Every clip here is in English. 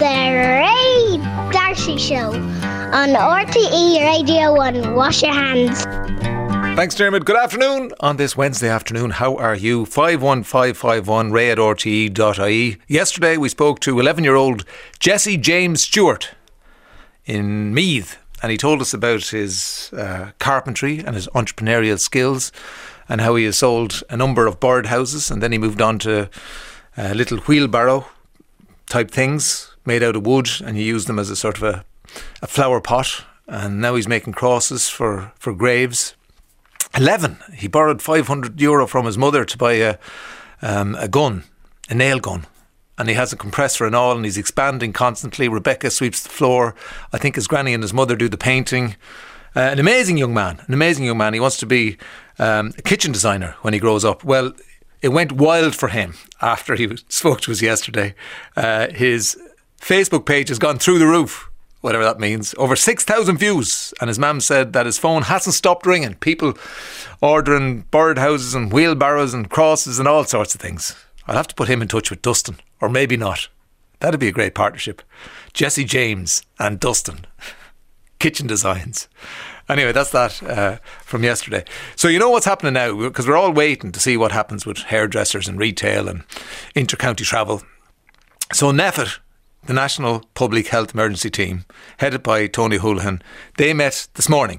The Ray Darcy Show on RTE Radio 1. Wash your hands. Thanks, Dermot. Good afternoon on this Wednesday afternoon. How are you? 51551 ray@rte.ie. Yesterday we spoke to 11-year-old Jesse James Stewart in Meath, and he told us about his carpentry and his entrepreneurial skills and how he has sold a number of birdhouses, and then he moved on to little wheelbarrow type things made out of wood, and he used them as a sort of a flower pot, and now he's making crosses for graves. 11. He borrowed €500 from his mother to buy a gun, a nail gun. And he has a compressor and all, and he's expanding constantly. Rebecca sweeps the floor. I think his granny and his mother do the painting. An amazing young man. He wants to be a kitchen designer when he grows up. Well, it went wild for him after he spoke to us yesterday. His Facebook page has gone through the roof, whatever that means. Over 6,000 views. And his mum said that his phone hasn't stopped ringing. People ordering birdhouses and wheelbarrows and crosses and all sorts of things. I'll have to put him in touch with Dustin. Or maybe not. That'd be a great partnership. Jesse James and Dustin. Kitchen designs. Anyway, that's that from yesterday. So you know what's happening now, because we're all waiting to see what happens with hairdressers and retail and inter-county travel. So NPHET, the National Public Health Emergency Team, headed by Tony Holohan, they met this morning.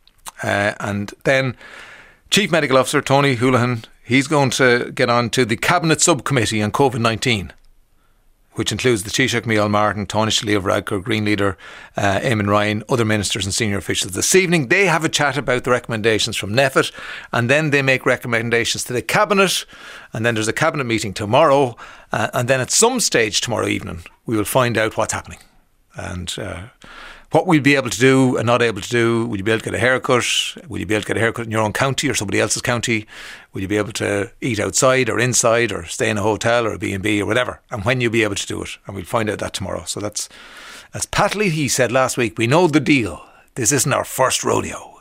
And then Chief Medical Officer Tony Holohan, he's going to get on to the Cabinet Subcommittee on COVID-19, which includes the Taoiseach Micheál Martin, Tánaiste Leo Varadkar, Green Leader Eamon Ryan, other ministers and senior officials. This evening they have a chat about the recommendations from NPHET, and then they make recommendations to the Cabinet, and then there's a Cabinet meeting tomorrow, and then at some stage tomorrow evening we will find out what's happening and what we'll be able to do and not able to do. Will you be able to get a haircut? Will you be able to get a haircut in your own county or somebody else's county? Will you be able to eat outside or inside or stay in a hotel or a B&B or whatever? And when you'll be able to do it. And we'll find out that tomorrow. So that's, as Pat Leahy said last week, we know the deal. This isn't our first rodeo.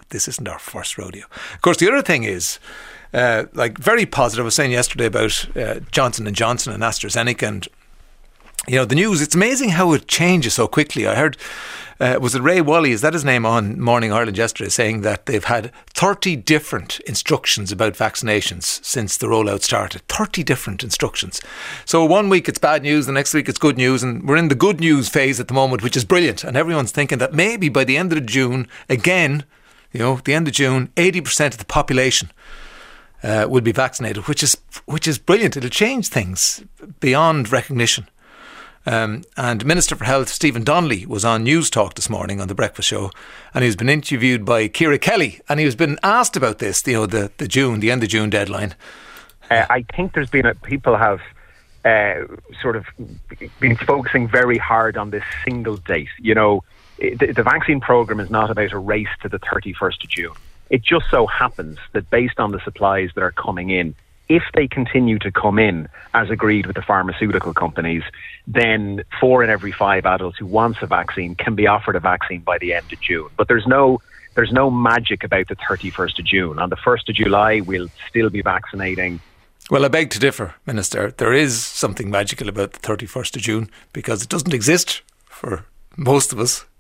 Of course, the other thing is, very positive. I was saying yesterday about Johnson & Johnson and AstraZeneca, and you know, the news, it's amazing how it changes so quickly. I heard, was it Ray Wally, is that his name, on Morning Ireland yesterday, saying that they've had 30 different instructions about vaccinations since the rollout started. 30 different instructions. So one week it's bad news, the next week it's good news, and we're in the good news phase at the moment, which is brilliant. And everyone's thinking that maybe by the end of June, again, you know, the end of June, 80% of the population will be vaccinated, which is brilliant. It'll change things beyond recognition. And Minister for Health Stephen Donnelly was on News Talk this morning on The Breakfast Show, and he's been interviewed by Ciara Kelly, and he was been asked about this, you know, the end of June deadline. I think there's been people have sort of been focusing very hard on this single date. You know, the vaccine programme is not about a race to the 31st of June. It just so happens that based on the supplies that are coming in, if they continue to come in as agreed with the pharmaceutical companies, then 4 in every 5 adults who wants a vaccine can be offered a vaccine by the end of June. But there's no magic about the 31st of June. On the 1st of July, we'll still be vaccinating. Well, I beg to differ, Minister. There is something magical about the 31st of June because it doesn't exist for most of us.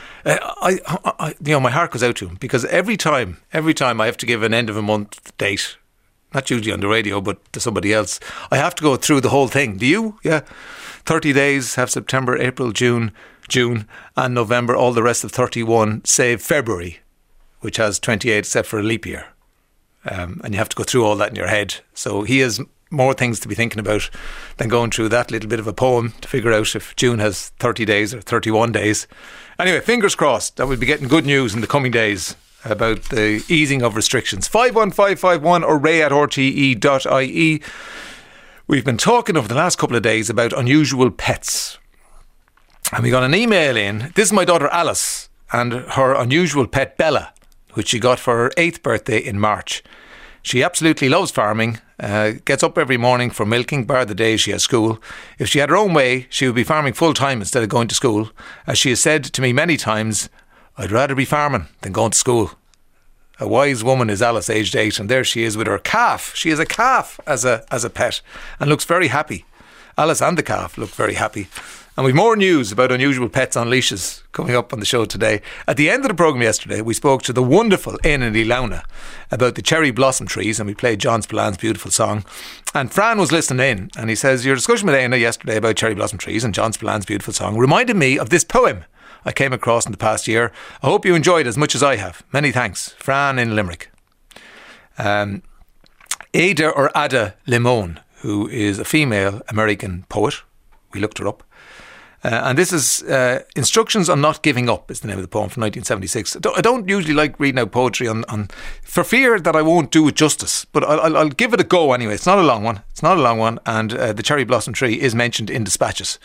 I my heart goes out to him because every time I have to give an end of a month date, not usually on the radio, but to somebody else, I have to go through the whole thing. Do you? Yeah. 30 days, have September, April, June, and November, all the rest of 31, save February, which has 28 except for a leap year. And you have to go through all that in your head. So he has more things to be thinking about than going through that little bit of a poem to figure out if June has 30 days or 31 days. Anyway, fingers crossed that we'll be getting good news in the coming days about the easing of restrictions. 51551 or ray@rte.ie. We've been talking over the last couple of days about unusual pets. And we got an email in. This is my daughter Alice and her unusual pet Bella, which she got for her 8th birthday in March. She absolutely loves farming, gets up every morning for milking, bar the days she has school. If she had her own way, she would be farming full time instead of going to school. As she has said to me many times, I'd rather be farming than going to school. A wise woman is Alice, aged 8, and there she is with her calf. She has a calf as a pet and looks very happy. Alice and the calf look very happy. And we've more news about unusual pets on leashes coming up on the show today. At the end of the programme yesterday, we spoke to the wonderful Éanna Ní Lamhna about the cherry blossom trees, and we played John Spillan's beautiful song. And Fran was listening in, and he says, your discussion with Éanna yesterday about cherry blossom trees and John Spillan's beautiful song reminded me of this poem I came across in the past year. I hope you enjoyed it as much as I have. Many thanks. Fran in Limerick. Ada or Ada Limón, who is a female American poet. We looked her up. And this is Instructions on Not Giving Up is the name of the poem from 1976. I don't usually like reading out poetry on for fear that I won't do it justice, but I'll give it a go anyway. It's not a long one. And the cherry blossom tree is mentioned in Dispatches.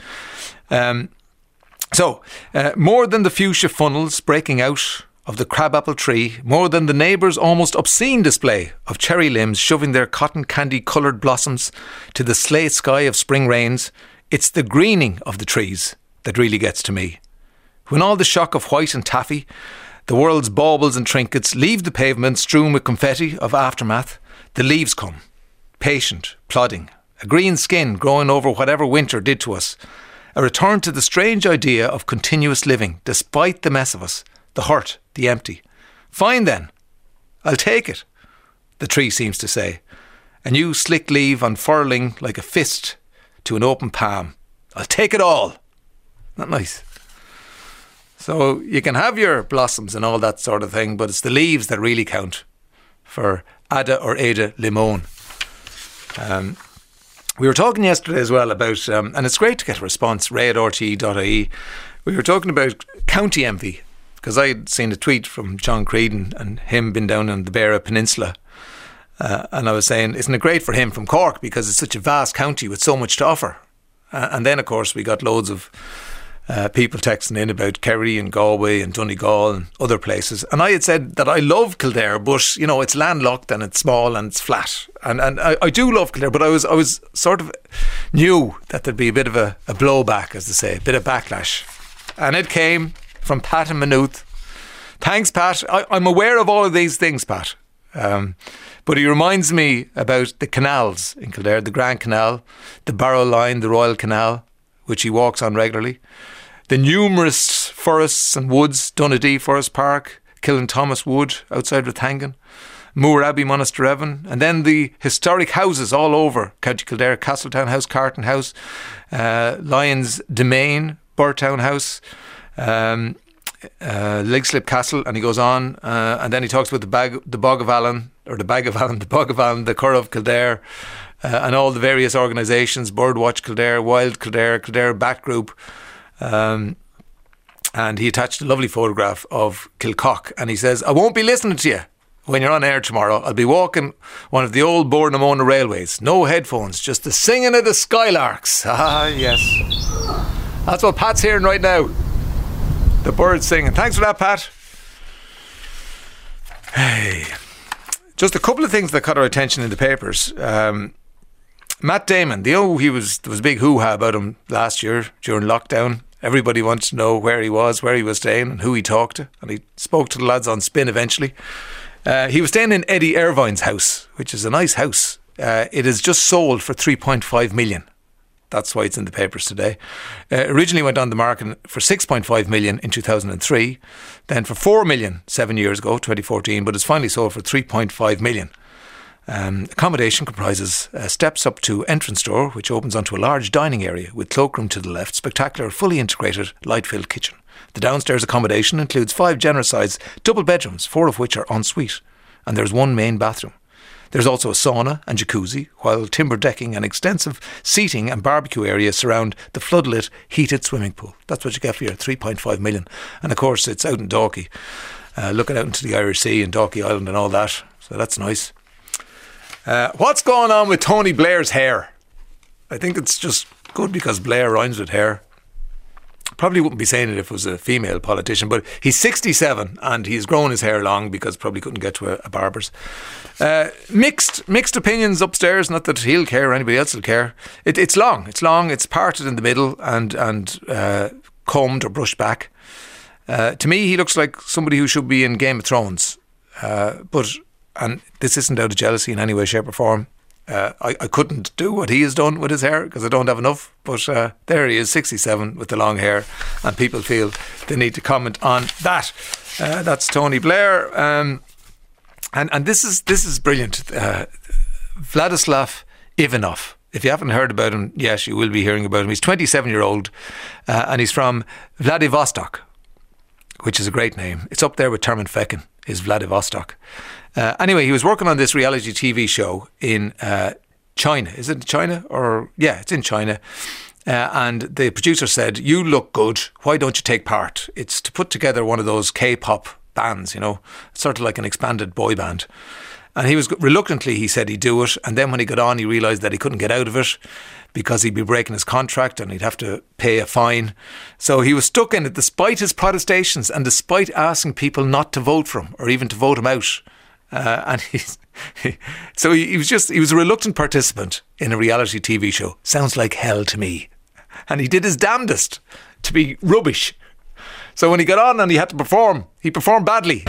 More than the fuchsia funnels breaking out of the crabapple tree, more than the neighbours' almost obscene display of cherry limbs shoving their cotton candy coloured blossoms to the slate sky of spring rains, it's the greening of the trees that really gets to me. When all the shock of white and taffy, the world's baubles and trinkets leave the pavement strewn with confetti of aftermath, the leaves come, patient, plodding, a green skin growing over whatever winter did to us, a return to the strange idea of continuous living despite the mess of us, the hurt, the empty. Fine then, I'll take it, the tree seems to say, a new slick leaf unfurling like a fist to an open palm. I'll take it all. Not nice. So you can have your blossoms and all that sort of thing, but it's the leaves that really count for Ada or Ada Limón. We were talking yesterday as well about, and it's great to get a response, ray@rte.ie. We were talking about county envy, because I had seen a tweet from John Creedon and him been down on the Beara Peninsula. And I was saying, isn't it great for him from Cork because it's such a vast county with so much to offer? And then, of course, we got loads of people texting in about Kerry and Galway and Donegal and other places. And I had said that I love Kildare, but, you know, it's landlocked and it's small and it's flat. And I do love Kildare, but I was sort of knew that there'd be a bit of a blowback, as they say, a bit of backlash. And it came from Pat in Maynooth. Thanks, Pat. I'm aware of all of these things, Pat. But he reminds me about the canals in Kildare, the Grand Canal, the Barrow Line, the Royal Canal, which he walks on regularly, the numerous forests and woods, Donaghadee Forest Park, Killin-Thomas Wood outside Rathangan, Moore Abbey, Monasterevin, and then the historic houses all over County Kildare, Castletown House, Carton House, Lyons Domain, Burtown House, Leixlip Castle, and he goes on, and then he talks about the Bog of Allen, the Curragh of Kildare, and all the various organisations, Birdwatch Kildare, Wild Kildare, Kildare Bat Group, and he attached a lovely photograph of Kilcock, and he says, I won't be listening to you when you're on air tomorrow. I'll be walking one of the old Bournemouth railways, no headphones, just the singing of the skylarks. Ah, yes, that's what Pat's hearing right now. The birds singing. Thanks for that, Pat. Hey, just a couple of things that caught our attention in the papers. Matt Damon, there was a big hoo-ha about him last year during lockdown. Everybody wants to know where he was staying and who he talked to, and he spoke to the lads on Spin eventually. He was staying in Eddie Irvine's house, which is a nice house. It is just sold for 3.5 million. That's why it's in the papers today. Originally went on the market for 6.5 million in 2003, then for 4 million 7 years ago, 2014, but it's finally sold for 3.5 million. Accommodation comprises steps up to entrance door, which opens onto a large dining area with cloakroom to the left, spectacular, fully integrated, light-filled kitchen. The downstairs accommodation includes 5 generous-sized double bedrooms, 4 of which are en suite, and there's 1 main bathroom. There's also a sauna and jacuzzi, while timber decking and extensive seating and barbecue areas surround the floodlit, heated swimming pool. That's what you get for your 3.5 million. And of course, it's out in Dalkey, looking out into the Irish Sea and Dalkey Island and all that. So that's nice. What's going on with Tony Blair's hair? I think it's just good because Blair rhymes with hair. Probably wouldn't be saying it if it was a female politician, but he's 67 and he's grown his hair long because probably couldn't get to a barber's. Mixed opinions upstairs, not that he'll care or anybody else will care. It's long, it's parted in the middle and combed or brushed back. To me, he looks like somebody who should be in Game of Thrones. And this isn't out of jealousy in any way, shape or form. I couldn't do what he has done with his hair because I don't have enough. But there he is, 67 with the long hair, and people feel they need to comment on that. That's Tony Blair, and this is brilliant. Vladislav Ivanov. If you haven't heard about him, yes, you will be hearing about him. He's 27-year-old, and he's from Vladivostok, which is a great name. It's up there with Termin Feckin, is Vladivostok. Anyway, he was working on this reality TV show in China. Is it China? Yeah, it's in China. And the producer said, "You look good. Why don't you take part?" It's to put together one of those K-pop bands, sort of like an expanded boy band. And he was reluctantly, he said he'd do it. And then when he got on, he realised that he couldn't get out of it because he'd be breaking his contract and he'd have to pay a fine. So he was stuck in it despite his protestations and despite asking people not to vote for him or even to vote him out. And he was a reluctant participant in a reality TV show. Sounds like hell to me. And he did his damnedest to be rubbish. So when he got on and he had to perform, he performed badly.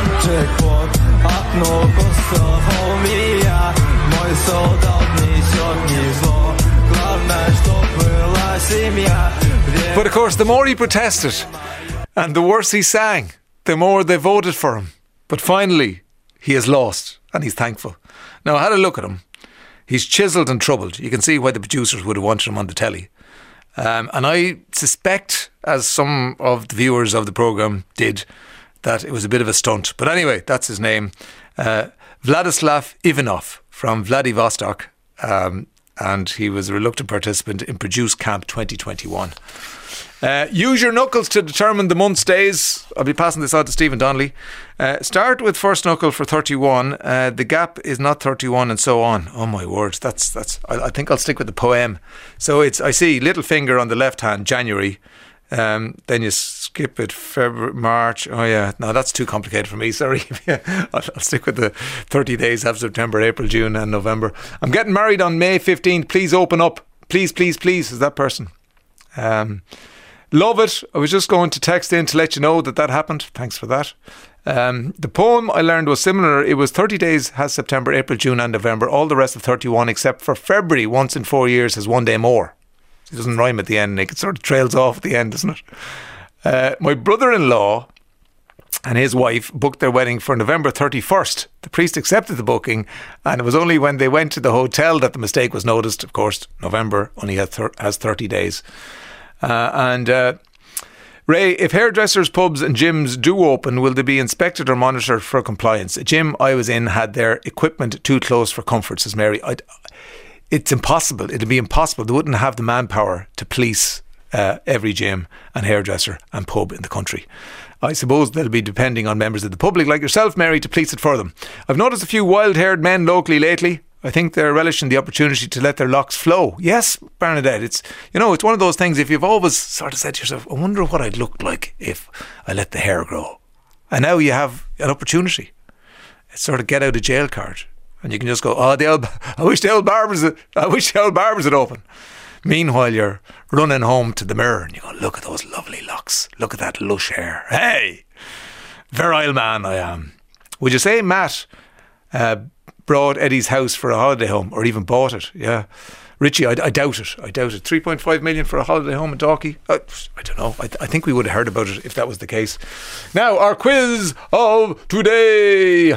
But of course, the more he protested and the worse he sang, the more they voted for him. But finally, he has lost and he's thankful. Now, I had a look at him. He's chiselled and troubled. You can see why the producers would have wanted him on the telly. And I suspect, as some of the viewers of the programme did, that it was a bit of a stunt. But anyway, that's his name. Vladislav Ivanov from Vladivostok. And he was a reluctant participant in Produce Camp 2021. Use your knuckles to determine the month's days. I'll be passing this on to Stephen Donnelly. Start with first knuckle for 31. The gap is not 31 and so on. Oh my word, that's. I think I'll stick with the poem. So I see little finger on the left hand, January. Then you skip it, February, March. Oh yeah, no, that's too complicated for me. Sorry. I'll stick with the 30 days of September, April, June and November. I'm getting married on May 15th. Please open up. Please, please, please, is that person. Love it. I was just going to text in to let you know that happened. Thanks for that. The poem I learned was similar. It was 30 days has September, April, June and November. All the rest of 31 except for February, once in 4 years, has one day more. It doesn't rhyme at the end. It sort of trails off at the end, doesn't it? My brother-in-law and his wife booked their wedding for November 31st. The priest accepted the booking, and it was only when they went to the hotel that the mistake was noticed. Of course, November only has 30 days. Ray, if hairdressers, pubs and gyms do open, will they be inspected or monitored for compliance? A gym I was in had their equipment too close for comfort, says Mary. It's impossible. It'd be impossible. They wouldn't have the manpower to police every gym and hairdresser and pub in the country. I suppose they'll be depending on members of the public like yourself, Mary, to police it for them. I've noticed a few wild-haired men locally lately. I think they're relishing the opportunity to let their locks flow. Yes, Bernadette, it's one of those things. If you've always sort of said to yourself, I wonder what I'd look like if I let the hair grow. And now you have an opportunity. It's sort of get out of jail card. And you can just go, I wish the old barbers had open. Meanwhile, you're running home to the mirror and you go, look at those lovely locks. Look at that lush hair. Hey, virile man I am. Would you say Matt brought Eddie's house for a holiday home or even bought it? Yeah. Richie, I doubt it. 3.5 million for a holiday home in Dalkey? I don't know. I think we would have heard about it if that was the case. Now, our quiz of today.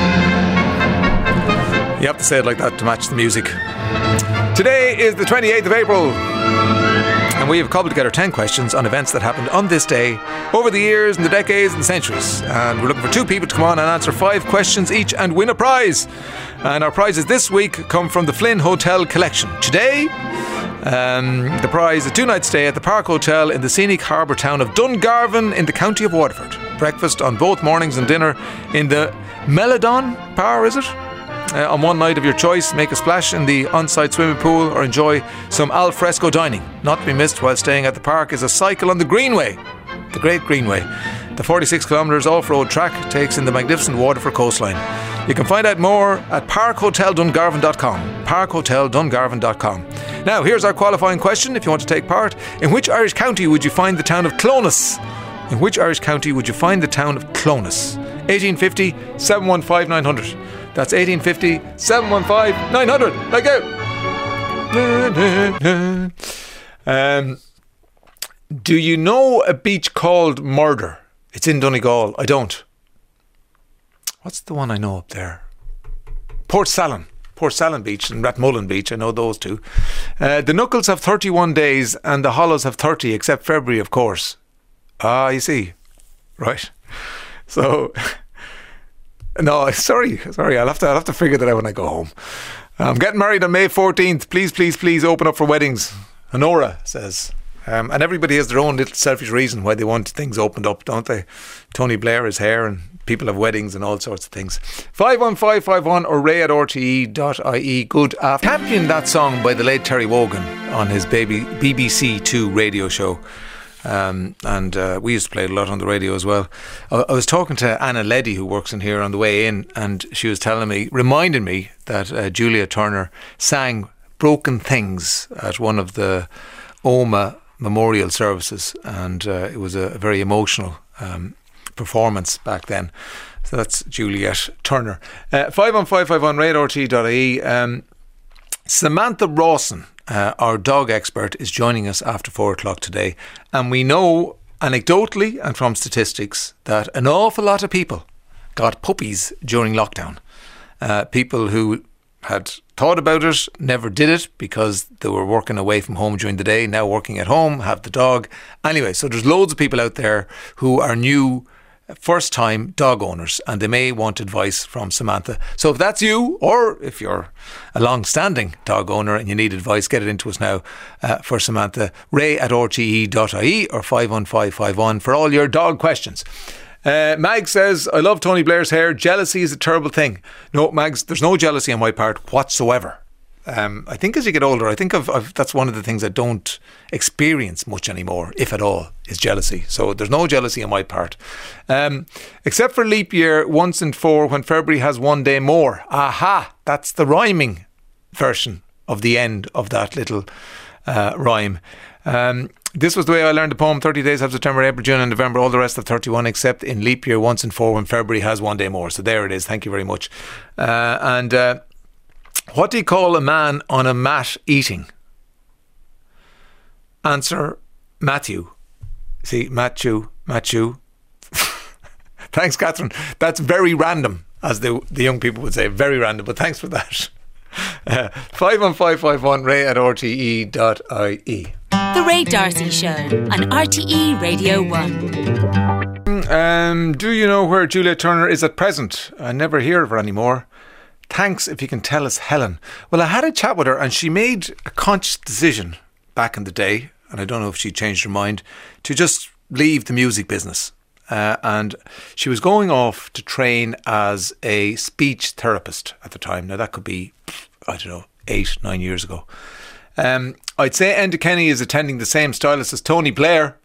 You have to say it like that to match the music. Today is the 28th of April, and we have cobbled together 10 questions on events that happened on this day over the years and the decades and the centuries. And we're looking for 2 people to come on and answer 5 questions each and win a prize. And our prizes this week come from the Flynn Hotel Collection. Today, the prize is a 2-night stay at the Park Hotel in the scenic harbour town of Dungarvan in the county of Waterford. Breakfast on both mornings and dinner in the Melodon Bar, is it? On one night of your choice, make a splash in the on-site swimming pool or enjoy some al fresco dining. Not to be missed while staying at the park is a cycle on the Greenway, the Great Greenway. The 46 kilometres off-road track takes in the magnificent Waterford coastline. You can find out more at parkhoteldungarvan.com. parkhoteldungarvan.com. Now, here's our qualifying question if you want to take part. In which Irish county would you find the town of Clonus? In which Irish county would you find the town of Clonus? 1850 715 900. That's 1850 715 900. Like out. Do you know a beach called Murder? It's in Donegal. I don't. What's the one I know up there? Port Salin Beach and Rathmullen Beach. I know those two. The Knuckles have 31 days and the Hollows have 30, except February, of course. Ah, you see. Right. So, no, sorry. I'll have to figure that out when I go home. I'm getting married on May 14th. Please open up for weddings. Honora says. And everybody has their own little selfish reason why they want things opened up, don't they? Tony Blair is here and people have weddings and all sorts of things. 51551 or ray@rte.ie. Good afternoon. Championed that song by the late Terry Wogan on his BBC Two radio show. And we used to play it a lot on the radio as well. I was talking to Anna Leddy, who works in here, on the way in, and she was reminding me that Julia Turner sang Broken Things at one of the Oma memorial services, and it was a very emotional performance back then. So that's Juliet Turner. 51551 ray@rte.ie. Samantha Rawson, our dog expert, is joining us after 4 o'clock today, and we know anecdotally and from statistics that an awful lot of people got puppies during lockdown. People who had thought about it, never did it because they were working away from home during the day, now working at home, have the dog. Anyway, so there's loads of people out there who are new first-time dog owners, and they may want advice from Samantha. So if that's you, or if you're a long-standing dog owner and you need advice, get it into us now for Samantha. ray@rte.ie or 51551 for all your dog questions. Mag says, I love Tony Blair's hair. Jealousy is a terrible thing. No, Mags, there's no jealousy on my part whatsoever. I think as you get older, I think that's one of the things I don't experience much anymore, if at all, is jealousy. So there's no jealousy on my part. Except for leap year once in 4 when February has 1 day more. Aha, that's the rhyming version of the end of that little rhyme. This was the way I learned the poem. 30 days have September, April, June and November. All the rest have 31 except in leap year once in 4 when February has 1 day more. So there it is. Thank you very much. What do you call a man on a mat eating? Answer, Matthew. See, Matthew. Thanks, Catherine. That's very random, as the young people would say. Very random, but thanks for that. 51551 ray@rte.ie. The Ray D'Arcy Show on RTE Radio 1. Do you know where Julia Turner is at present? I never hear of her anymore. Thanks if you can tell us, Helen. Well, I had a chat with her and she made a conscious decision back in the day, and I don't know if she changed her mind, to just leave the music business. And she was going off to train as a speech therapist at the time. Now that could be, 8-9 years ago. I'd say Enda Kenny is attending the same stylist as Tony Blair.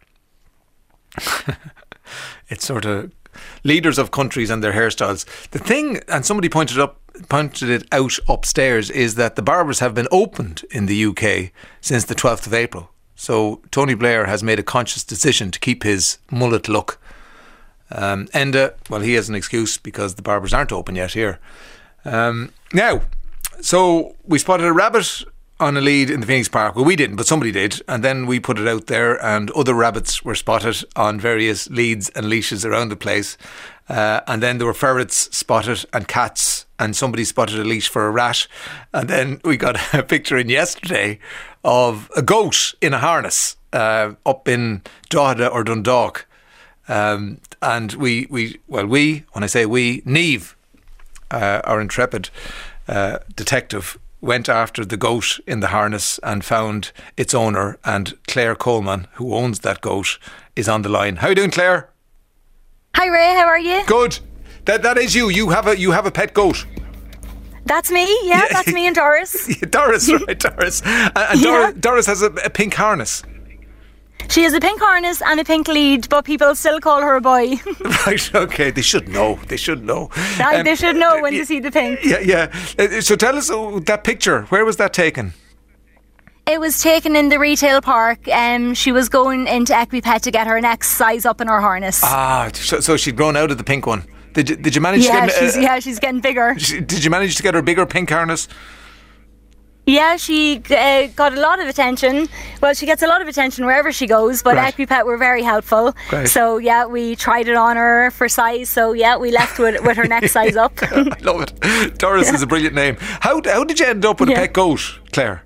It's sort of leaders of countries and their hairstyles. The thing, and somebody pointed it out upstairs, is that the barbers have been opened in the UK since the 12th of April. So Tony Blair has made a conscious decision to keep his mullet look. Enda, well, he has an excuse because the barbers aren't open yet here. Now, so we spotted a rabbit on a lead in the Phoenix Park. Well, we didn't, but somebody did. And then we put it out there and other rabbits were spotted on various leads and leashes around the place. And then there were ferrets spotted and cats, and somebody spotted a leash for a rat. And then we got a picture in yesterday of a goat in a harness up in Drogheda or Dundalk. And when I say we, Niamh, our intrepid detective, went after the goat in the harness and found its owner, and Claire Coleman, who owns that goat, is on the line. How are you doing, Claire? Hi Ray, how are you? Good. That is you. You have a pet goat. That's me, yeah. That's me and Doris. Yeah, Doris, right, Doris. And Yeah. Doris has a pink harness. She has a pink harness and a pink lead, but people still call her a boy. Right, okay. They should know. They should know They should know when they see the pink. Yeah. So tell us that picture. Where was that taken? It was taken in the retail park. She was going into Equipet to get her next size up in her harness. Ah, so she'd grown out of the pink one. Did you manage Yeah, to get... she's getting bigger. Did you manage to get her a bigger pink harness? Yeah, she got a lot of attention. Well, she gets a lot of attention wherever she goes, but Right. EquiPet were very helpful. Great. So, yeah, we tried it on her for size. So, yeah, we left with her next size up. I love it. Doris is a brilliant name. How did you end up with a pet goat, Claire?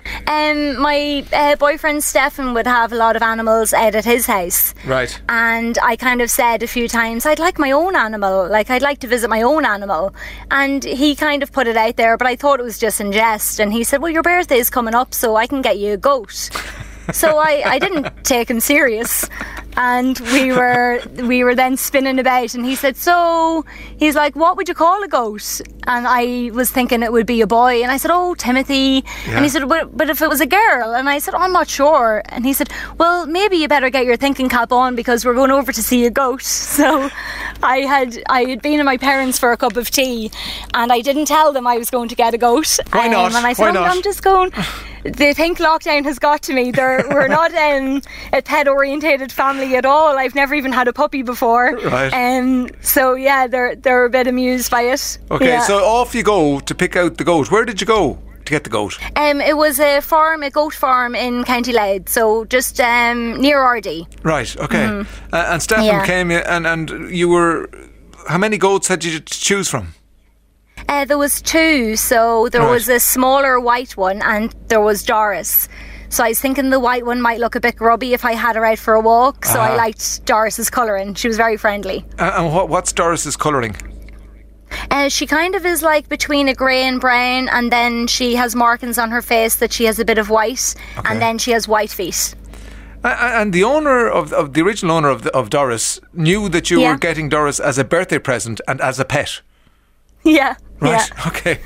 My boyfriend Stefan would have a lot of animals out at his house. Right. And I kind of said a few times, I'd like my own animal. Like, I'd like to visit my own animal. And he kind of put it out there, but I thought it was just in jest. And he said, well, your birthday is coming up, so I can get you a goat. So I didn't take him serious. And we were then spinning about, and he said, so he's like, what would you call a goat? And I was thinking it would be a boy, and I said, oh, Timothy. Yeah. And he said, but if it was a girl? And I said, oh, I'm not sure. And he said, well, maybe you better get your thinking cap on, because we're going over to see a goat. So I had been at my parents for a cup of tea, and I didn't tell them I was going to get a goat. Why not? And I said, Why not? I'm just going. They think lockdown has got to me. We're not a pet orientated family at all. I've never even had a puppy before. Right. So yeah, they're a bit amused by it. Okay, Yeah. so off you go to pick out the goat. Where did you go to get the goat? It was a goat farm in County Louth, so just near Ardee. Right, okay. And Stefan Yeah. came and you were... How many goats had you to choose from? There was two, so there Right. was a smaller white one and there was Doris. So I was thinking the white one might look a bit grubby if I had her out for a walk, so I liked Doris's colouring. She was very friendly. And what's Doris's colouring? She kind of is like between a grey and brown, and then she has markings on her face that she has a bit of white, and then she has white feet. And the owner of the original owner of Doris knew that you Yeah. were getting Doris as a birthday present and as a pet. Yeah, Right, yeah. okay.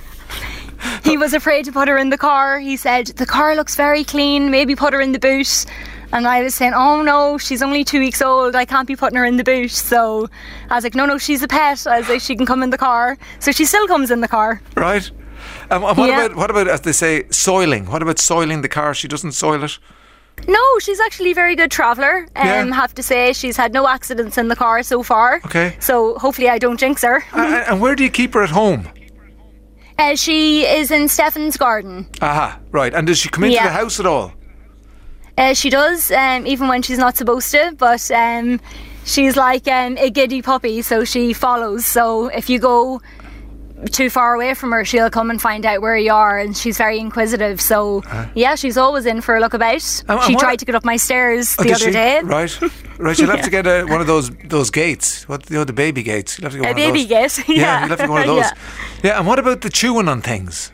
He was afraid to put her in the car. He said, the car looks very clean, maybe put her in the boot. And I was saying, oh no, she's only 2 weeks old, I can't be putting her in the boot. So I was like, no, she's a pet. I was like, she can come in the car. So she still comes in the car. Right. And what about, as they say, soiling? What about soiling the car? She doesn't soil it? No, she's actually a very good traveller. Yeah. Have to say, she's had no accidents in the car so far. Okay. So hopefully I don't jinx her. And where do you keep her at home? She is in Stefan's garden. Aha, right. And does she come into Yeah. the house at all? She does, even when she's not supposed to, but she's like a giddy puppy, so she follows. So if you go too far away from her, she'll come and find out where you are, and she's very inquisitive. So yeah, she's always in for a look about. And She what- tried to get up my stairs Oh, the did other she? day. Right. You'll have to get one of those gates. The baby gates. You'll have to get one A of baby those. gate. Yeah, Yeah. you'll have to get one of those. Yeah. Yeah, and what about the chewing on things?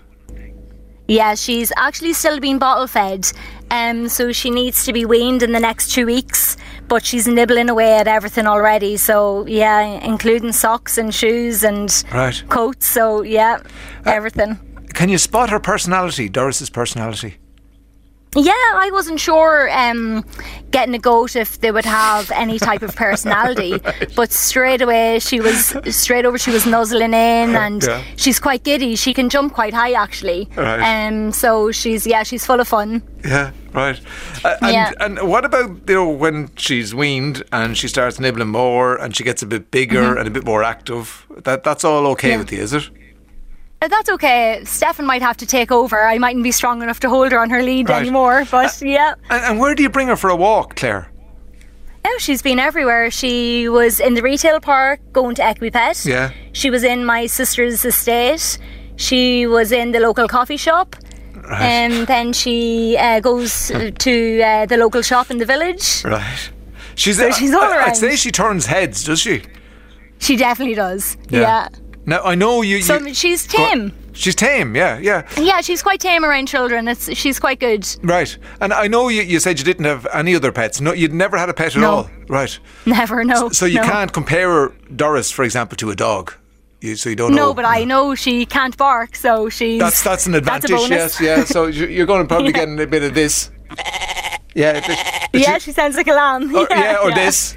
Yeah, she's actually still being bottle fed. So she needs to be weaned in the next 2 weeks, but she's nibbling away at everything already. So yeah, including socks and shoes and Right. coats. So yeah, everything. Can you spot her personality, Doris's personality? Yeah, I wasn't sure getting a goat if they would have any type of personality, but straight away she was nuzzling in, and Yeah. she's quite giddy. She can jump quite high actually. Right. So she's full of fun. Yeah, right. Yeah. And what about when she's weaned and she starts nibbling more and she gets a bit bigger and a bit more active? That's all okay Yeah. with you, is it? That's okay. Stefan might have to take over. I mightn't be strong enough to hold her on her lead Right. anymore, but yeah. And where do you bring her for a walk, Claire? Oh, she's been everywhere. She was in the retail park going to EquiPet. Yeah. She was in my sister's estate. She was in the local coffee shop. Right. And then she goes to the local shop in the village. Right. She's all I'd around. say she turns heads, does she? She definitely does. Yeah. Now, I know you... So she's tame. She's tame, yeah. Yeah, she's quite tame around children. She's quite good. Right. And I know you said you didn't have any other pets. No, you'd never had a pet at No. all. Right. Never, no. So you no. can't compare Doris, for example, to a dog. So you don't know. No, but I know she can't bark, so she's... That's an advantage, That's a bonus. yes, yeah. So you're going to probably get a bit of this. Yeah. Yeah, she sounds like a lamb. Or this.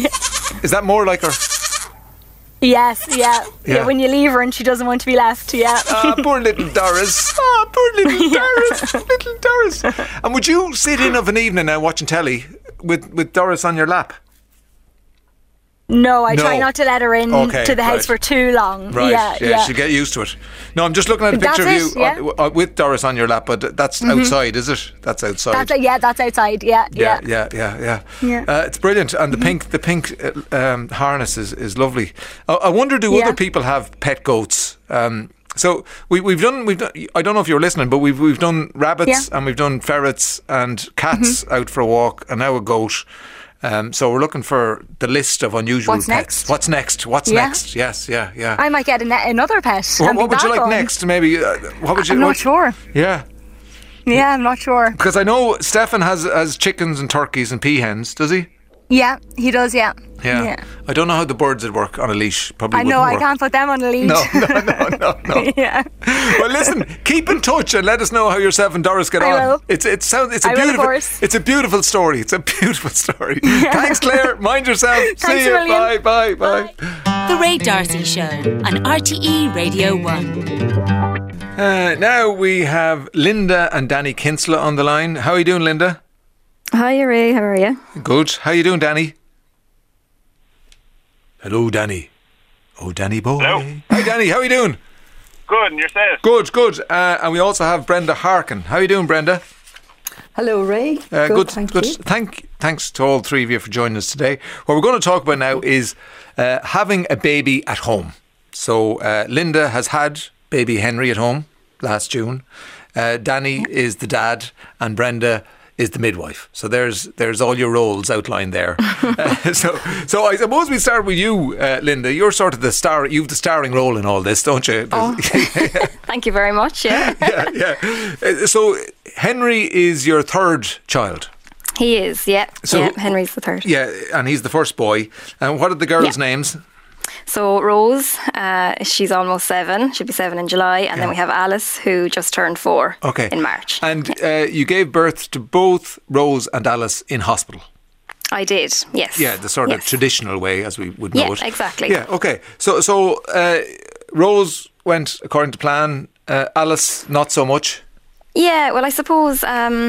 Is that more like her? Yes, yeah. Yeah. When you leave her and she doesn't want to be left, yeah. Ah, poor little Doris. Ah, poor little Doris. Little Doris. And would you sit in of an evening now watching telly with Doris on your lap? No, I No. try not to let her in Okay, to the house right. for too long. Right, Yeah. she'll get used to it. No, I'm just looking at a That's picture of it, you yeah. with Doris on your lap, but that's outside, is it? That's outside. That's outside. Yeah. Yeah. Yeah. It's brilliant, and the pink harness is lovely. I wonder, do other people have pet goats? So we've done. I don't know if you're listening, but we've done rabbits and we've done ferrets and cats out for a walk, and now a goat. So we're looking for the list of unusual What's pets. next? What's Yeah. next? Yes, yeah. I might get another pet. What would you like next? Maybe what would you? I'm not sure. Yeah. Yeah, I'm not sure. Because I know Stefan has chickens and turkeys and peahens, does he? Yeah, he does. Yeah. I don't know how the birds would work on a leash. Probably I know. wouldn't I work. can't put them on a leash. No. Yeah. Well, listen, keep in touch and let us know how yourself and Doris get I on. will. It's I will, of beautiful. course. It's a beautiful story. It's a beautiful story. Thanks, Claire. Mind yourself. Thanks See you. a million. Bye. The Ray Darcy Show on RTE Radio 1. Now we have Linda and Danny Kinsella on the line. How are you doing, Linda? Hi, Ray. How are you? Good. How are you doing, Danny? Hello, Danny. Oh, Danny boy. Hello. Hi, Danny. How are you doing? Good, and yourself? Good. And we also have Brenda Harkin. How are you doing, Brenda? Hello, Ray. Good. Thank you. Thanks to all three of you for joining us today. What we're going to talk about now is having a baby at home. So Linda has had baby Henry at home last June. Danny is the dad, and Brenda is the midwife. So there's all your roles outlined there. So I suppose we start with you, Linda. You're sort of the star. You've the starring role in all this, don't you? Oh. Thank you very much. Yeah. Yeah. So Henry is your third child. He is. Yeah. So- yeah. Henry's the third. Yeah, and he's the first boy. And what are the girls' names? So Rose, she's almost 7. She'll be 7 in July, and then we have Alice, who just turned 4 in March. And you gave birth to both Rose and Alice in hospital. I did. Yes. Yeah, the sort of traditional way, as we would know it. Yeah, exactly. Yeah. Okay. So Rose went according to plan. Alice, not so much. Yeah. Well, I suppose.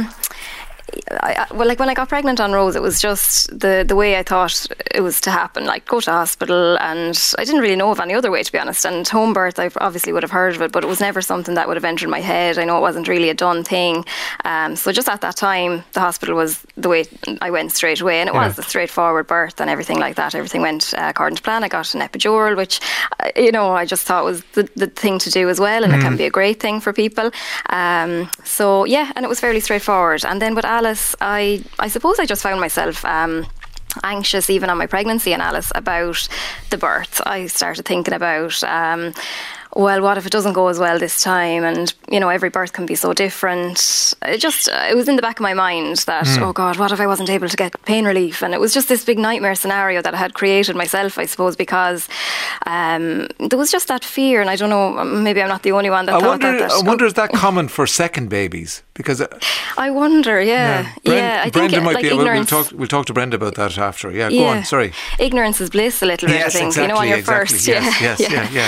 When I got pregnant on Rose, it was just the way I thought it was to happen, like go to hospital, and I didn't really know of any other way, to be honest. And home birth, I obviously would have heard of it, but it was never something that would have entered my head. I know it wasn't really a done thing. So just at that time, the hospital was the way I went straight away, and it was a straightforward birth and everything like that. Everything went according to plan. I got an epidural, which, I just thought was the thing to do as well, and it can be a great thing for people. So yeah, and it was fairly straightforward. And then with Alice, I suppose I just found myself anxious even on my pregnancy and Alice about the birth. I started thinking about well, what if it doesn't go as well this time? And, every birth can be so different. It was in the back of my mind that, oh God, what if I wasn't able to get pain relief? And it was just this big nightmare scenario that I had created myself, I suppose, because there was just that fear. And I don't know, maybe I'm not the only one that thought that. I wonder, is that common for second babies? Because I wonder, yeah. I think Brenda might be able. ignorance. We'll talk to Brenda about that after. Yeah, go on. Sorry. Ignorance is bliss a little bit, I think. Exactly, on your first. Yes.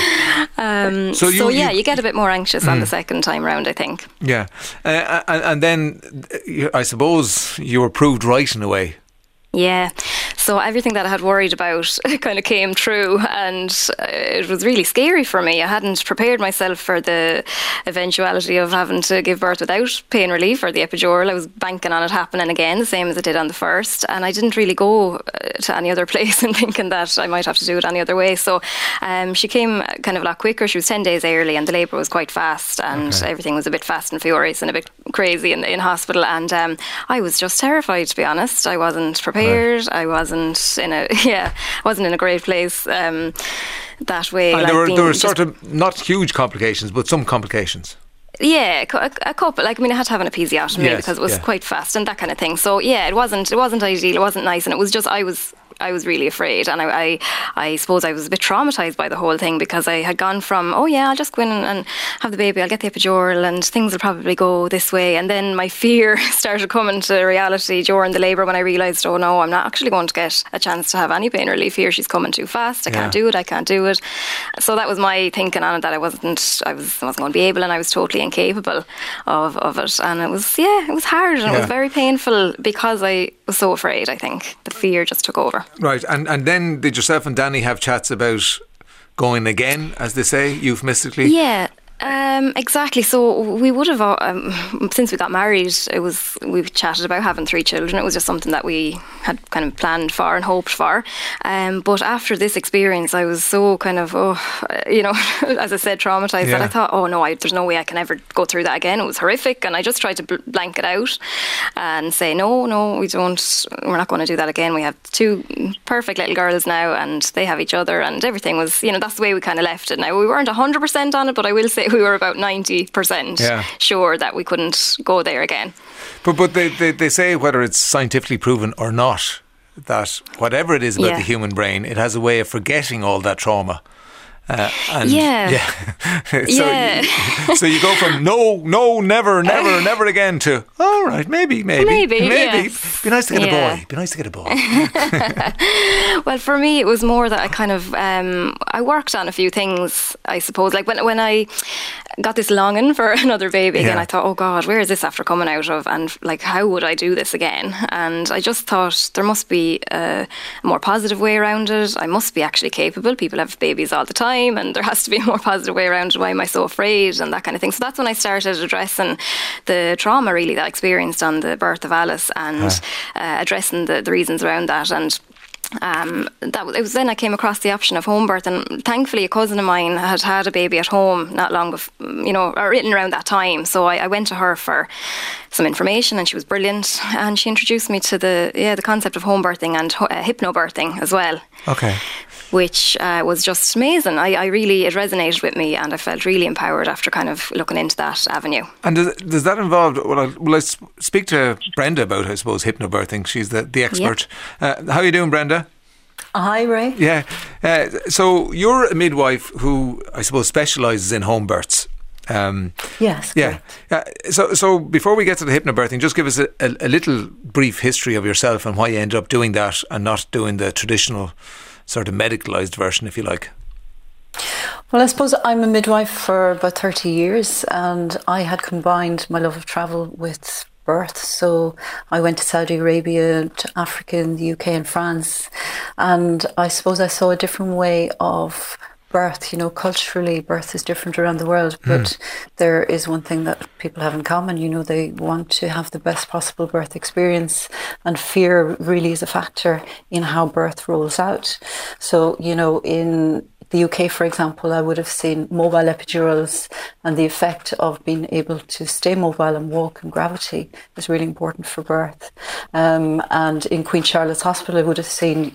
You get a bit more anxious on the second time round, I think. Yeah. And then I suppose you were proved right in a way. Yeah, so everything that I had worried about kind of came true, and it was really scary for me. I hadn't prepared myself for the eventuality of having to give birth without pain relief or the epidural. I was banking on it happening again, the same as it did on the first, and I didn't really go to any other place and thinking that I might have to do it any other way. So she came kind of a lot quicker. She was 10 days early, and the labour was quite fast, and everything was a bit fast and furious and a bit crazy in hospital, and I was just terrified, to be honest. I wasn't prepared. I wasn't in a great place that way. And there were sort of not huge complications, but some complications. Yeah, a couple. I had to have an episiotomy because it was quite fast and that kind of thing. So yeah, it wasn't ideal. It wasn't nice, and it was just I was really afraid, and I suppose I was a bit traumatised by the whole thing, because I had gone from, I'll just go in and have the baby, I'll get the epidural and things will probably go this way, and then my fear started coming to reality during the labour when I realised, oh no, I'm not actually going to get a chance to have any pain relief here. She's coming too fast. I can't do it. So that was my thinking on it, that I wasn't going to be able, and I was totally incapable of it, and it was hard, and it was very painful because I was so afraid. I think the fear just took over. Right, and then did yourself and Danny have chats about going again, as they say, euphemistically? Yeah. Exactly. So we would have, since we got married, we've chatted about having 3 children. It was just something that we had kind of planned for and hoped for. But after this experience, I was so kind of, as I said, traumatised that I thought, oh no, there's no way I can ever go through that again. It was horrific, and I just tried to blank it out and say, no, we're not going to do that again. We have 2 perfect little girls now, and they have each other, and everything was, that's the way we kind of left it. Now, we weren't 100% on it, but I will say we were about 90% sure that we couldn't go there again. But they say, whether it's scientifically proven or not, that whatever it is about the human brain, it has a way of forgetting all that trauma. So you go from no, never again to all right, maybe. Yes. Be nice to get a boy. Well, for me, it was more that I kind of I worked on a few things, I suppose. Like when I got this longing for another baby again, I thought, oh God, where is this after coming out of? And like, how would I do this again? And I just thought there must be a more positive way around it. I must be actually capable. People have babies all the time, and there has to be a more positive way around it. Why am I so afraid? And that kind of thing. So that's when I started addressing the trauma really that I experienced on the birth of Alice, and addressing the reasons around that. And it was then I came across the option of home birth, and thankfully a cousin of mine had a baby at home not long before, or written around that time. So I went to her for some information, and she was brilliant, and she introduced me to the concept of home birthing and hypnobirthing as well. Okay. Which was just amazing. It resonated with me, and I felt really empowered after kind of looking into that avenue. And does that involve, will I speak to Brenda about, I suppose, hypnobirthing? She's the expert. Yep. How are you doing, Brenda? Hi, Ray. Yeah. So you're a midwife who, I suppose, specialises in home births. Yes. Yeah. So before we get to the hypnobirthing, just give us a little brief history of yourself and why you ended up doing that and not doing the traditional sort of medicalised version, if you like. Well, I suppose I'm a midwife for about 30 years, and I had combined my love of travel with birth. So I went to Saudi Arabia, to Africa, and the UK and France, and I suppose I saw a different way of birth. Culturally, birth is different around the world, but there is one thing that people have in common. They want to have the best possible birth experience, and fear really is a factor in how birth rolls out. So, in the UK, for example, I would have seen mobile epidurals, and the effect of being able to stay mobile and walk in gravity is really important for birth. And in Queen Charlotte's Hospital, I would have seen,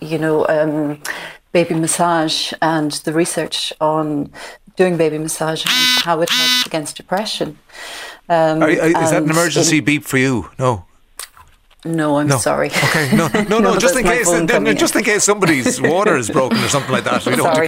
baby massage, and the research on doing baby massage and how it helps against depression. Is that an emergency beep for you? No, I'm sorry. Okay, no. Just in case somebody's water is broken or something like that.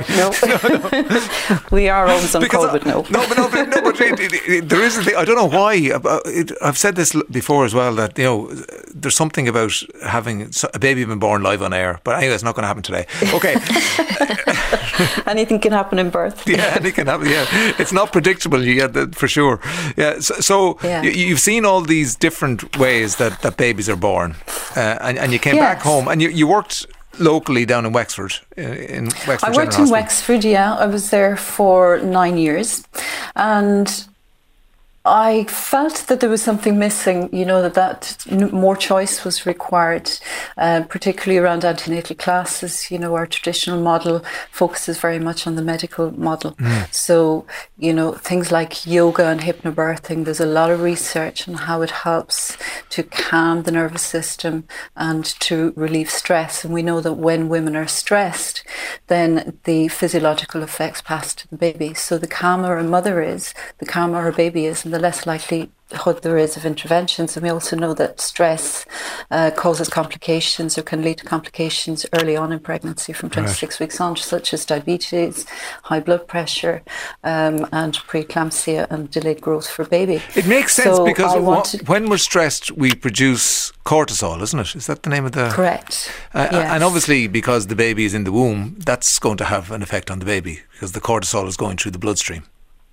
No. We are always on COVID. But there is a thing. I don't know why. I've said this before as well, that there's something about having a baby being born live on air. But anyway, it's not going to happen today. Okay. Anything can happen in birth. Yeah, anything can happen. Yeah, it's not predictable. For sure. Yeah. So you've seen all these different ways that babies are born, and you came back home, and you worked locally down in Wexford. I worked in Wexford. Yeah, I was there for 9 years, and I felt that there was something missing, that more choice was required, particularly around antenatal classes. Our traditional model focuses very much on the medical model. So, things like yoga and hypnobirthing, there's a lot of research on how it helps to calm the nervous system and to relieve stress. And we know that when women are stressed, then the physiological effects pass to the baby. So the calmer a mother is, the calmer her baby is, and the less likelihood there is of interventions. And we also know that stress causes complications, or can lead to complications early on in pregnancy from 26 weeks on, such as diabetes, high blood pressure, and preeclampsia and delayed growth for baby. It makes sense because when we're stressed, we produce cortisol, isn't it? Is that the name of the... Correct. Yes. And obviously, because the baby is in the womb, that's going to have an effect on the baby, because the cortisol is going through the bloodstream.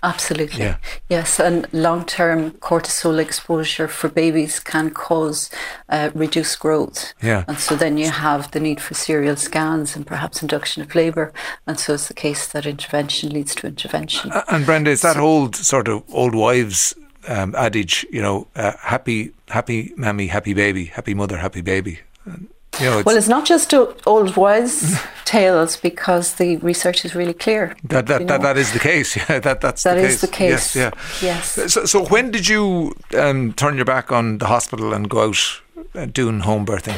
Absolutely. Yeah. Yes, and long-term cortisol exposure for babies can cause reduced growth. Yeah. And so then you have the need for serial scans and perhaps induction of labour. And so it's the case that intervention leads to intervention. And Brenda, is that old wives' adage, happy mammy, happy baby, happy mother, happy baby? Well, it's not just old wives' tales, because the research is really clear. That is the case. Yeah, that's that the is case. the case. Yes, yeah. Yes. So when did you turn your back on the hospital and go out doing home birthing?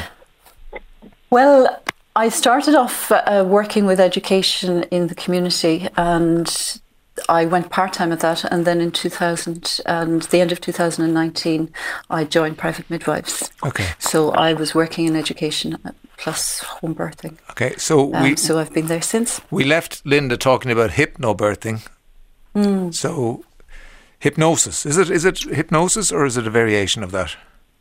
Well, I started off working with education in the community, and I went part-time at that, and then in 2000 and the end of 2019 I joined Private Midwives. Okay. So I was working in education plus home birthing. Okay, so so I've been there since. We left Linda talking about hypnobirthing. So hypnosis, is it hypnosis, or is it a variation of that?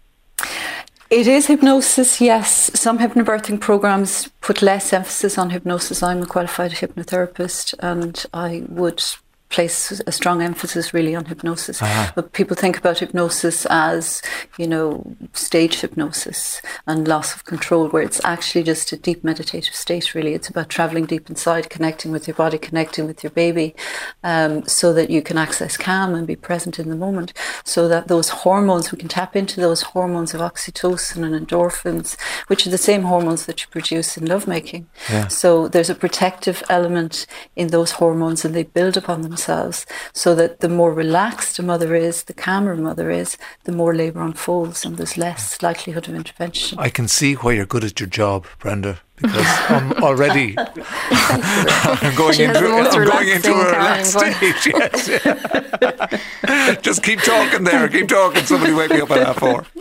It is hypnosis, yes. Some hypnobirthing programs put less emphasis on hypnosis. I'm a qualified hypnotherapist, and I would place a strong emphasis really on hypnosis. But people think about hypnosis as, stage hypnosis and loss of control, where it's actually just a deep meditative state, really. It's about travelling deep inside, connecting with your body, connecting with your baby, so that you can access calm and be present in the moment, so that those hormones, we can tap into those hormones of oxytocin and endorphins, which are the same hormones that you produce in lovemaking. Yeah. So there's a protective element in those hormones, and they build upon themselves, so that the more relaxed a mother is, the calmer a mother is, the more labour unfolds, and there's less likelihood of intervention. I can see why you're good at your job, Brenda, because I'm already I'm going into a relaxed stage. Yes. Just keep talking there. Keep talking. Somebody wake me up at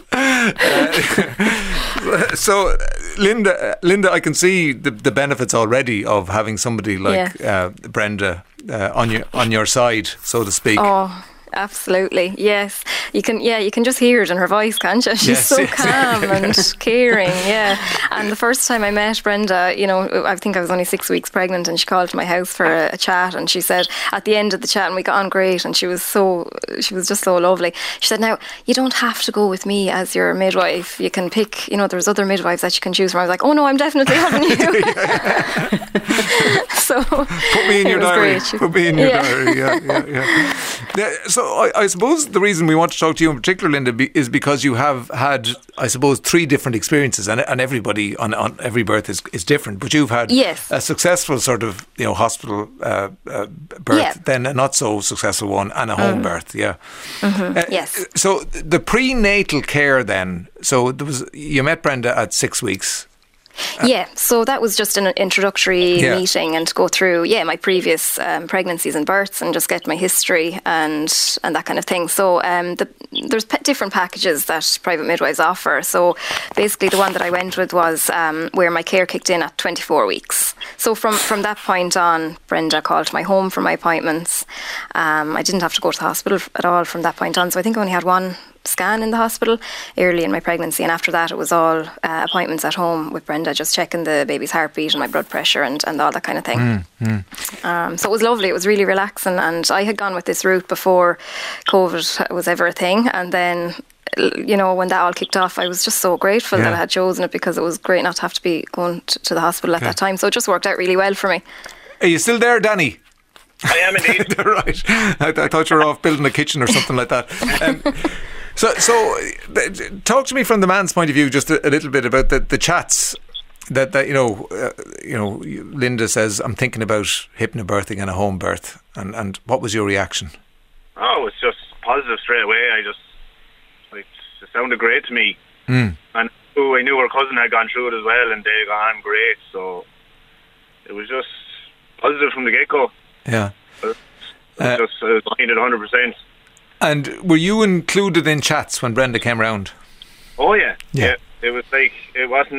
4:30. So, Linda, I can see the benefits already of having somebody like Brenda on your side, so to speak. Oh, absolutely, yes. You can just hear it in her voice, can't you? She's so calm and caring, yeah. And the first time I met Brenda, I think I was only 6 weeks pregnant, and she called to my house for a chat, and she said at the end of the chat, and we got on great, and she was just so lovely. She said, now, you don't have to go with me as your midwife. You can pick, there's other midwives that you can choose from. I was like, oh no, I'm definitely having you. So put me in your diary. Put me in your diary. Yeah. So I suppose the reason we want to talk to you in particular, Linda, is because you have had, I suppose, 3 different experiences, and everybody on every birth is different. But you've had a successful sort of hospital birth, then a not so successful one, and a home birth. Yeah. Yes. So the prenatal care then. So you met Brenda at 6 weeks. So that was just an introductory meeting, and to go through my previous pregnancies and births, and just get my history and that kind of thing. So there's different packages that Private Midwives offer. So basically the one that I went with was where my care kicked in at 24 weeks. So from that point on, Brenda called to my home for my appointments. I didn't have to go to the hospital at all from that point on. So I think I only had one scan in the hospital early in my pregnancy, and after that it was all appointments at home with Brenda, just checking the baby's heartbeat and my blood pressure and all that kind of thing. So it was lovely. It was really relaxing, and I had gone with this route before COVID was ever a thing, and then when that all kicked off, I was just so grateful that I had chosen it, because it was great not to have to be going to the hospital at that time. So it just worked out really well for me. Are you still there, Danny? I am indeed. Right. I thought you were off building a kitchen or something like that. So talk to me from the man's point of view just a little bit about the chats that Linda says, I'm thinking about hypnobirthing and a home birth, and what was your reaction? Oh, it was just positive straight away. It sounded great to me. And I knew her cousin had gone through it as well, and they got on great, so it was just positive from the get-go. Yeah. It was behind it 100%. And were you included in chats when Brenda came round? Oh yeah. It was like, it wasn't,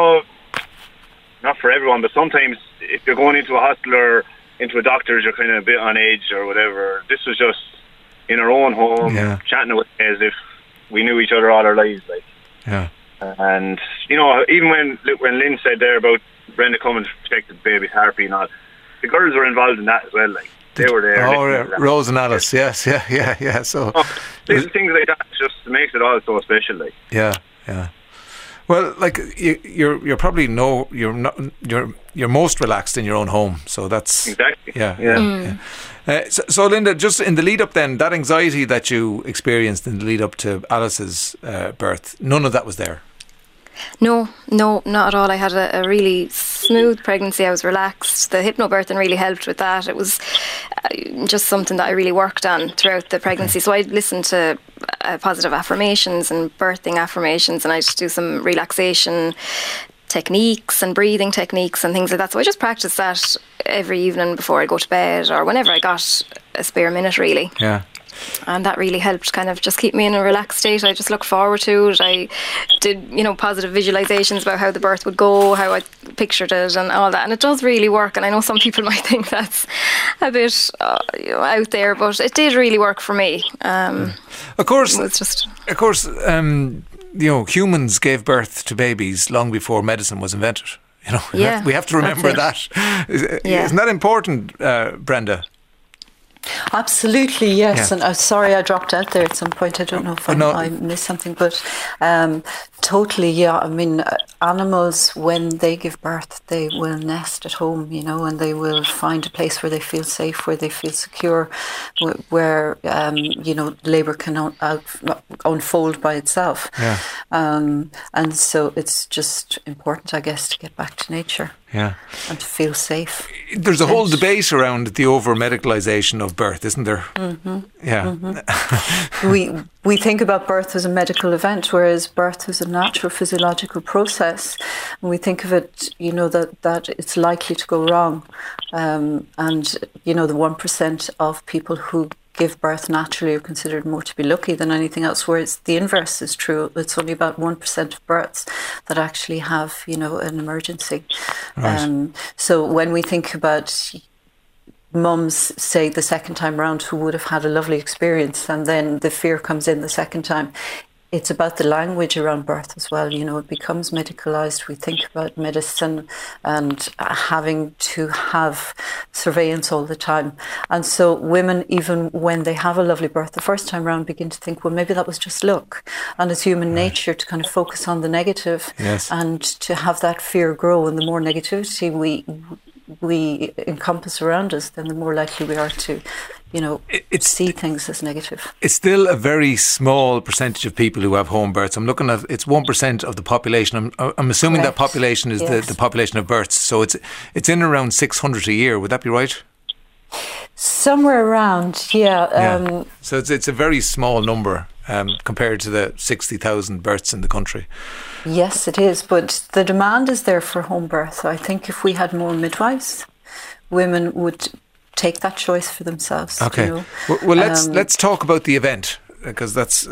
not for everyone, but sometimes if you're going into a hospital or into a doctor's, you're kind of a bit on edge or whatever. This was just in our own home, chatting away as if we knew each other all our lives, like. Yeah. And even when Lynn said there about Brenda coming to protect the baby's heartbeat and all, the girls were involved in that as well, like. They were there. Oh, Rose and Alice. Yes, yeah. So little things like that just makes it all so special. Like. Yeah. Well, like you're probably you're most relaxed in your own home. So that's exactly. Yeah. So Linda, just in the lead up, then that anxiety that you experienced in the lead up to Alice's birth, none of that was there. No, not at all. I had a really smooth pregnancy. I was relaxed. The hypnobirthing really helped with that. It was just something that I really worked on throughout the pregnancy. So I'd listen to positive affirmations and birthing affirmations, and I'd do some relaxation techniques and breathing techniques and things like that. So I just practiced that every evening before I go to bed or whenever I got a spare minute, really. Yeah. And that really helped kind of just keep me in a relaxed state. I just looked forward to it. I did, positive visualizations about how the birth would go, how I pictured it and all that. And it does really work. And I know some people might think that's a bit out there, but it did really work for me. Of course, humans gave birth to babies long before medicine was invented. We have to remember that. Isn't that important, Brenda? Absolutely, yes. Yeah. And sorry I dropped out there at some point. I don't know if I missed something, but totally, yeah. I mean, animals, when they give birth, they will nest at home, and they will find a place where they feel safe, where they feel secure, where, labour can unfold by itself. Yeah. And so it's just important, I guess, to get back to nature. Yeah. And to feel safe. There's a whole debate around the over-medicalisation of birth, isn't there? Mm-hmm. Yeah. Mm-hmm. We think about birth as a medical event, whereas birth is a natural physiological process. And we think of it, that it's likely to go wrong. And, the 1% of people who give birth naturally are considered more to be lucky than anything else, whereas the inverse is true. It's only about 1% of births that actually have, an emergency. Right. So when we think about mums, say the second time round, who would have had a lovely experience, and then the fear comes in the second time, it's about the language around birth as well. It becomes medicalised. We think about medicine and having to have surveillance all the time. And so women, even when they have a lovely birth the first time round, begin to think, well, maybe that was just luck. And it's human nature to kind of focus on the negative. Yes. And to have that fear grow. And the more negativity we encompass around us, then the more likely we are to see things as negative. It's still a very small percentage of people who have home births. I'm looking at, it's 1% of the population. I'm assuming that population is the population of births. So it's in around 600 a year. Would that be right? Somewhere around, yeah. So it's a very small number compared to the 60,000 births in the country. Yes, it is. But the demand is there for home birth. I think if we had more midwives, women would take that choice for themselves. Okay. Well, let's talk about the event, because that's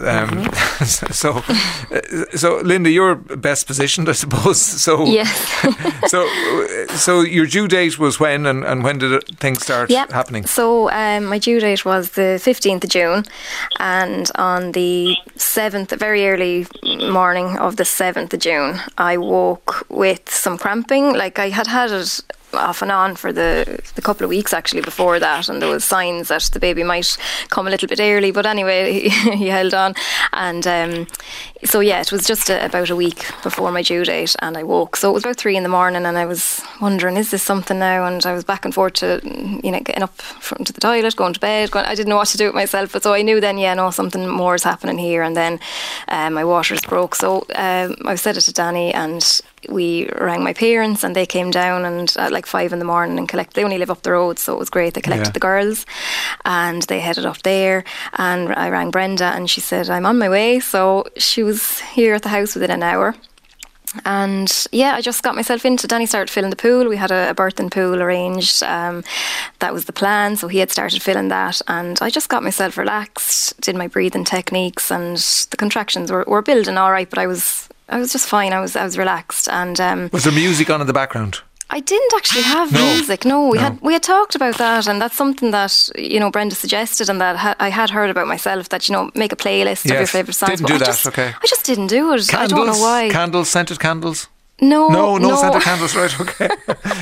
so Linda, you're best positioned, I suppose. So yes. so your due date was when, and when did things start happening? So my due date was the 15th of June, and on the 7th, very early morning of the 7th of June, I woke with some cramping. Like I had it off and on for the couple of weeks actually before that, and there was signs that the baby might come a little bit early, but anyway he held on, and so it was just about a week before my due date, and I woke. So it was about 3 a.m, and I was wondering, is this something now? And I was back and forth to getting up to the toilet, going to bed, I didn't know what to do with myself, but so I knew then something more is happening here. And then my waters broke, so I said it to Danny, and we rang my parents, and they came down and at like 5 a.m. and collected. They only live up the road, so it was great. They collected the girls and they headed up there, and I rang Brenda and she said, I'm on my way. So she was here at the house within an hour. And I just got myself into. Danny started filling the pool. We had a birthing pool arranged. That was the plan. So he had started filling that, and I just got myself relaxed, did my breathing techniques, and the contractions were building all right, but I was just fine. I was relaxed. And was there music on in the background? I didn't actually have music. No, we had talked about that, and that's something that Brenda suggested, and that I had heard about myself. That make a playlist of your favourite songs. Didn't do that. Okay. I just didn't do it. Candles, I don't know why. Scented candles. No, scented candles, right? Okay.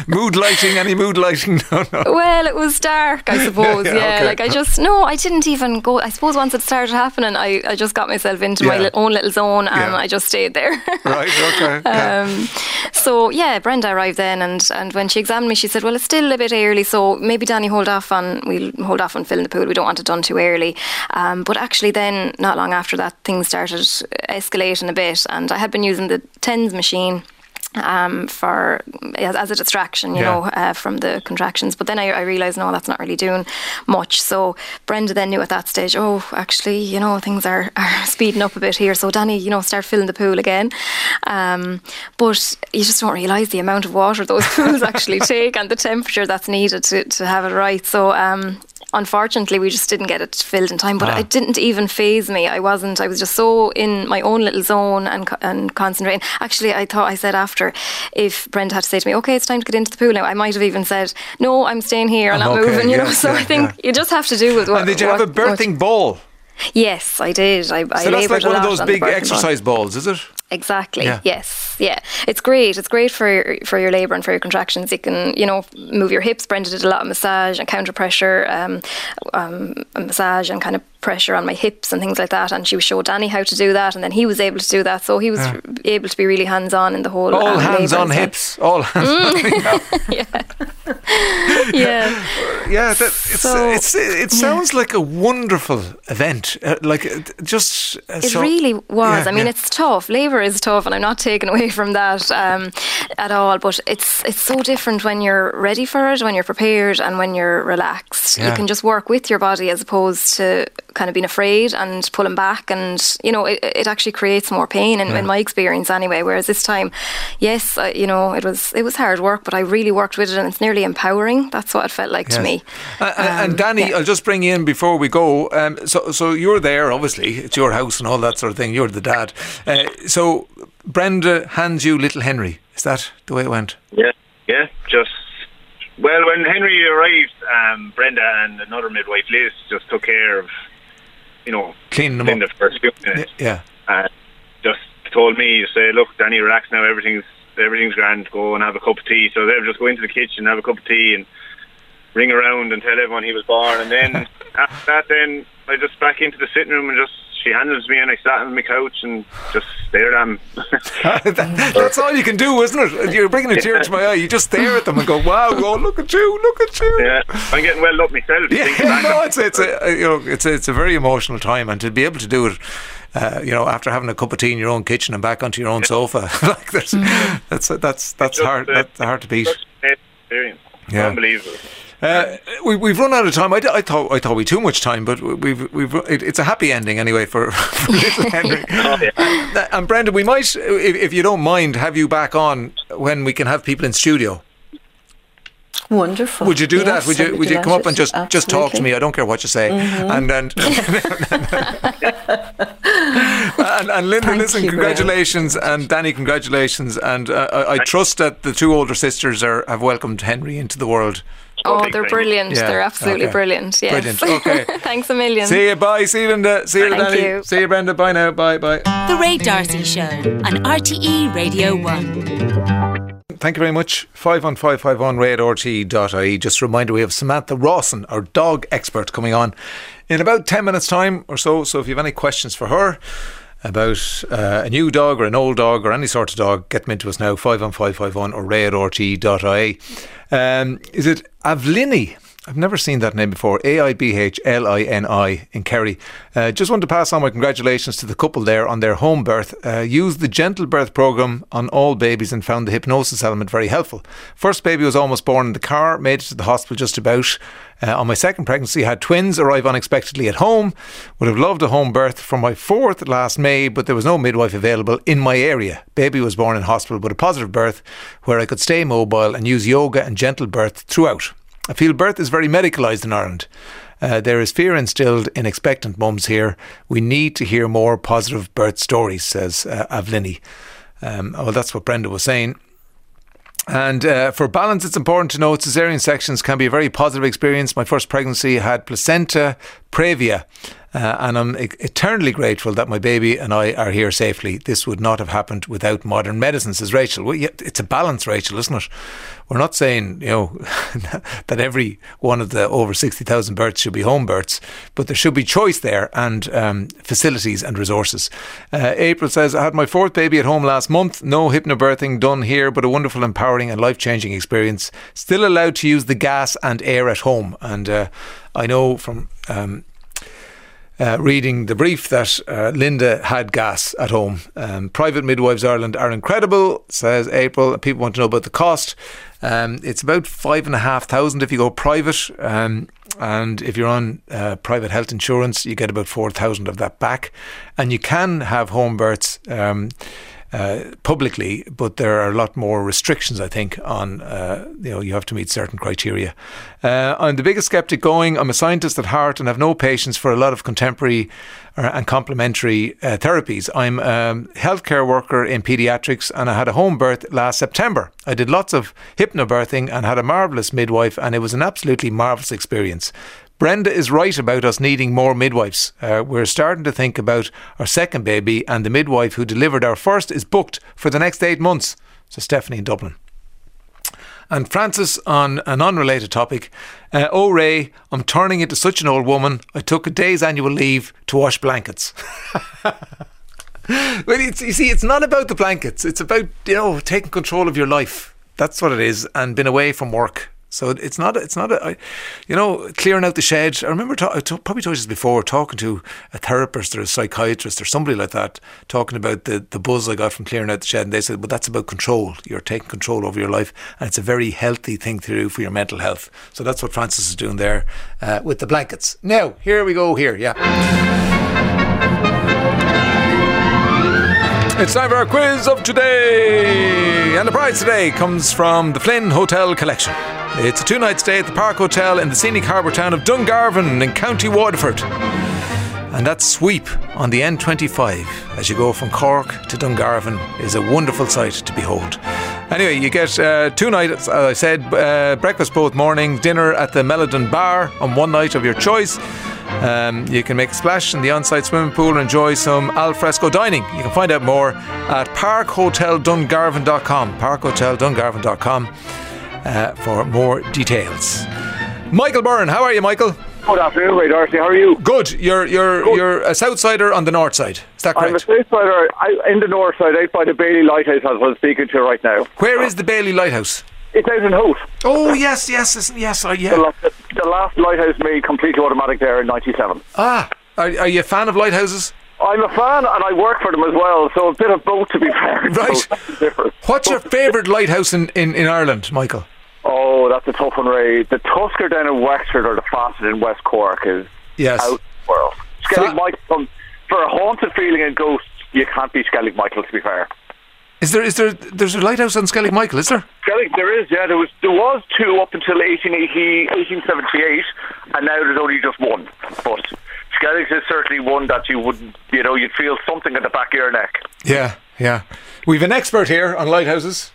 Mood lighting? Any mood lighting? No. Well, it was dark, I suppose. Okay. Like I didn't even go. I suppose once it started happening, I just got myself into my own little zone, and I just stayed there. Right. Okay. So Brenda arrived then, and when she examined me, she said, "Well, it's still a bit early, so maybe Danny, we'll hold off on filling the pool. We don't want it done too early." But actually, then not long after that, things started escalating a bit, and I had been using the TENS machine for as a distraction, you know, from the contractions. But then I realised, no, that's not really doing much. So Brenda then knew at that stage, oh, actually, you know, things are speeding up a bit here. So Danny, you know, start filling the pool again. But you just don't realise the amount of water those pools actually take and the temperature that's needed to have it right. So unfortunately, we just didn't get it filled in time, but it didn't even faze me. I was just so in my own little zone and concentrating. Actually, I said after, if Brenda had to say to me, okay, it's time to get into the pool now, I might have even said, no, I'm staying here, I'm not moving, you know. So I think you just have to do with what. And did you have a birthing ball? Yes, I did. I so that's like one of those big exercise balls, is it? Exactly. Yeah. Yes. Yeah. It's great. It's great for your labour and for your contractions. You can, you know, move your hips. Brenda did a lot of massage and counter pressure, massage and kind of pressure on my hips and things like that. And she showed Danny how to do that, and then he was able to do that. So he was able to be really hands on in the whole. All hands on hips. All hands. It sounds like a wonderful event. It really was. I mean, it's tough. Labour is tough, and I'm not taken away from that at all. But it's so different when you're ready for it, when you're prepared, and when you're relaxed. You can just work with your body as opposed to kind of being afraid and pulling back, and you know it actually creates more pain in my experience anyway. Whereas this time, yes, you know, it was hard work, but I really worked with it, and it's nearly empowering. That's what it felt like to me. And Danny, I'll just bring you in before we go. So you're there, obviously, it's your house and all that sort of thing. You're the dad. So Brenda hands you little Henry. Is that the way it went? Yeah. Well, when Henry arrived, Brenda and another midwife, Liz, just took care of, you know, cleaning them up the first few minutes. Yeah. Just told me to say, look, Danny, relax now. Everything's grand. Go and have a cup of tea. So they would just go into the kitchen, have a cup of tea, and ring around and tell everyone he was born. And then after that, then I just back into the sitting room and she handles me, and I sat on my couch and just stared at him. That's all you can do, isn't it? You're bringing a tear to my eye. You just stare at them and go, "Wow, oh, look at you!" Yeah, I'm getting well up myself. It's a very emotional time, and to be able to do it, you know, after having a cup of tea in your own kitchen and back onto your own sofa, like that's hard. That's hard to beat. Experience. Yeah, unbelievable. We've run out of time. I thought we too much time, but it's a happy ending anyway for little Henry. And Brenda, we might, if you don't mind, have you back on when we can have people in studio. Wonderful. Would you do that? Would you come up and just talk to me? I don't care what you say. And Linda, listen, congratulations, and Danny, congratulations, and I trust that the two older sisters have welcomed Henry into the world. Oh, they're brilliant. Yeah. They're absolutely brilliant. Yes. Brilliant. Okay. Thanks a million. See you. Bye. See you, Linda. See you, Danny. You. See you, Brenda. Bye now. Bye. The Ray D'Arcy Show on RTE Radio 1. Thank you very much. 51551 ray@rte.ie. Just a reminder, we have Samantha Rawson, our dog expert, coming on in about 10 minutes time or so. So if you have any questions for her about a new dog or an old dog or any sort of dog, get them into us now, 51551 or ray@rte.ie. Is it Avlini? I've never seen that name before. AIBHLINI in Kerry. Just want to pass on my congratulations to the couple there on their home birth. Used the gentle birth programme on all babies and found the hypnosis element very helpful. First baby was almost born in the car, made it to the hospital just about. On my second pregnancy, had twins arrive unexpectedly at home. Would have loved a home birth for my fourth last May, but there was no midwife available in my area. Baby was born in hospital with a positive birth where I could stay mobile and use yoga and gentle birth throughout. I feel birth is very medicalised in Ireland. There is fear instilled in expectant mums here. We need to hear more positive birth stories, says Avlini. Well, that's what Brenda was saying. And for balance, it's important to know caesarean sections can be a very positive experience. My first pregnancy had placenta previa and I'm eternally grateful that my baby and I are here safely. This would not have happened without modern medicine, says Rachel. Well, yeah, it's a balance, Rachel, isn't it? We're not saying, that every one of the over 60,000 births should be home births, but there should be choice there and facilities and resources. April says, I had my fourth baby at home last month. No hypnobirthing done here, but a wonderful, empowering and life-changing experience. Still allowed to use the gas and air at home. And I know from reading the brief that Linda had gas at home. Private Midwives Ireland are incredible, says April. People want to know about the cost. It's about 5,500 if you go private, and if you're on private health insurance, you get about 4,000 of that back. And you can have home births publicly, but there are a lot more restrictions, I think, on you have to meet certain criteria. I'm the biggest sceptic going. I'm a scientist at heart and have no patience for a lot of contemporary and complementary therapies. I'm a healthcare worker in paediatrics, and I had a home birth last September. I did lots of hypnobirthing and had a marvellous midwife, and it was an absolutely marvellous experience. Brenda is right about us needing more midwives. We're starting to think about our second baby, and the midwife who delivered our first is booked for the next 8 months. So Stephanie in Dublin. And Francis, on an unrelated topic, oh Ray, I'm turning into such an old woman. I took a day's annual leave to wash blankets. Well, you see, it's not about the blankets. It's about, taking control of your life. That's what it is, and been away from work. So it's not clearing out the shed. I remember, I probably told you this before, talking to a therapist or a psychiatrist or somebody like that, talking about the buzz I got from clearing out the shed. And they said, well, that's about control. You're taking control over your life. And it's a very healthy thing to do for your mental health. So that's what Francis is doing there with the blankets. Now, here we go here. Yeah. It's time for our quiz of today. And the prize today comes from the Flynn Hotel Collection. It's a 2-night stay at the Park Hotel in the scenic harbour town of Dungarvan in County Waterford. And that sweep on the N25 as you go from Cork to Dungarvan is a wonderful sight to behold. Anyway, you get 2 nights, as I said, breakfast both morning, dinner at the Melodon Bar on one night of your choice. You can make a splash in the on-site swimming pool and enjoy some al fresco dining. You can find out more at parkhoteldungarvan.com, parkhoteldungarvan.com for more details. Michael Byrne, how are you, Michael? Good afternoon, Ray Darcy. How are you? Good. You're a Southsider on the north side. Is that correct? I'm a Southsider in the north side, out by the Bailey Lighthouse, as I'm speaking to you right now. Where is the Bailey Lighthouse? It's out in Howth. Oh, yes. Yeah. The last lighthouse made completely automatic there in 97. Ah, are you a fan of lighthouses? I'm a fan, and I work for them as well, so a bit of both, to be fair. Right. So what's your favourite lighthouse in Ireland, Michael? Oh, that's a tough one, Ray. The Tusker down in Wexford or the Facet in West Cork is out of the world. Skellig Michael, for a haunted feeling and ghosts, you can't be Skellig Michael, to be fair. There's a lighthouse on Skellig Michael, is there? Skellig, there is, yeah. There was 2 up until 1878, and now there's only just 1. But Skellig is certainly one that you wouldn't, you'd feel something at the back of your neck. Yeah. We've an expert here on lighthouses.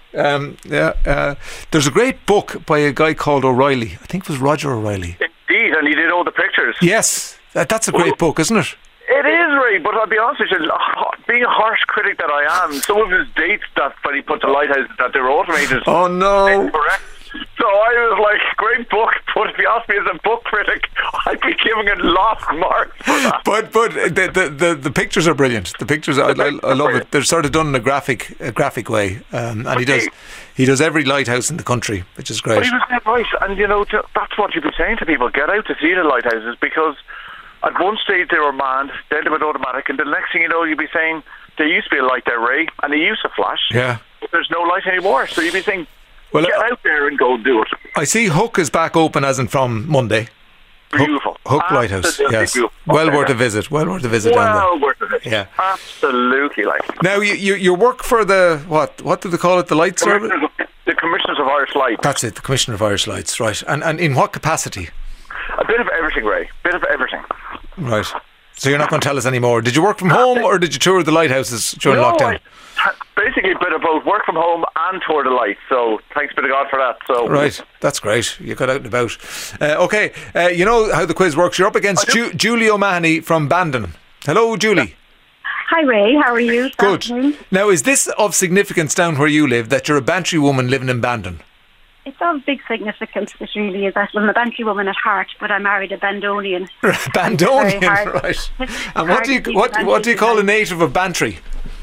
There's a great book by a guy called O'Reilly. I think it was Roger O'Reilly. Indeed, and he did all the pictures. Yes, that's a great book, isn't it? It is, Ray, but I'll be honest with you, being a harsh critic that I am, some of his dates that when he put the lighthouses that they were automated. Oh no! Incorrect. So I was like, great book, but if you ask me as a book critic, I'd be giving it lost marks for that. But the pictures are brilliant. The pictures, I love it. They're sort of done in a graphic way, and he does every lighthouse in the country, which is great. But he was dead right, and that's what you'd be saying to people: get out to see the lighthouses, because at one stage they were manned, then they went automatic, and the next thing you know, you'd be saying there used to be a light there, Ray, and they used to flash. Yeah. But there's no light anymore, so you'd be saying, get out there and go do it. I see Hook is back open as in from Monday. Beautiful. Hook Lighthouse, yes. Beautiful. Well worth a visit. Well worth a visit down there. Well worth a visit. Yeah. Absolutely. Now, you work for the, what do they call it, the Light Service? The Commissioners of Irish Lights. That's it, the Commissioner of Irish Lights, right. And in what capacity? A bit of everything, Ray. A bit of everything. Right. So you're not going to tell us anymore. Did you work from home or did you tour the lighthouses during lockdown? Basically a bit of both, work from home and tour the lights. So thanks be to God for that. So right, that's great. You got out and about. Okay, you know how the quiz works. You're up against Julie O'Mahony from Bandon. Hello, Julie. Hi, Ray. How are you? Good. Now, is this of significance down where you live, that you're a Bantry woman living in Bandon? It's of big significance. It really is. I'm a Bantry woman at heart, but I married a Bandonian. Bandonian, right? And what do you call a native of Bantry?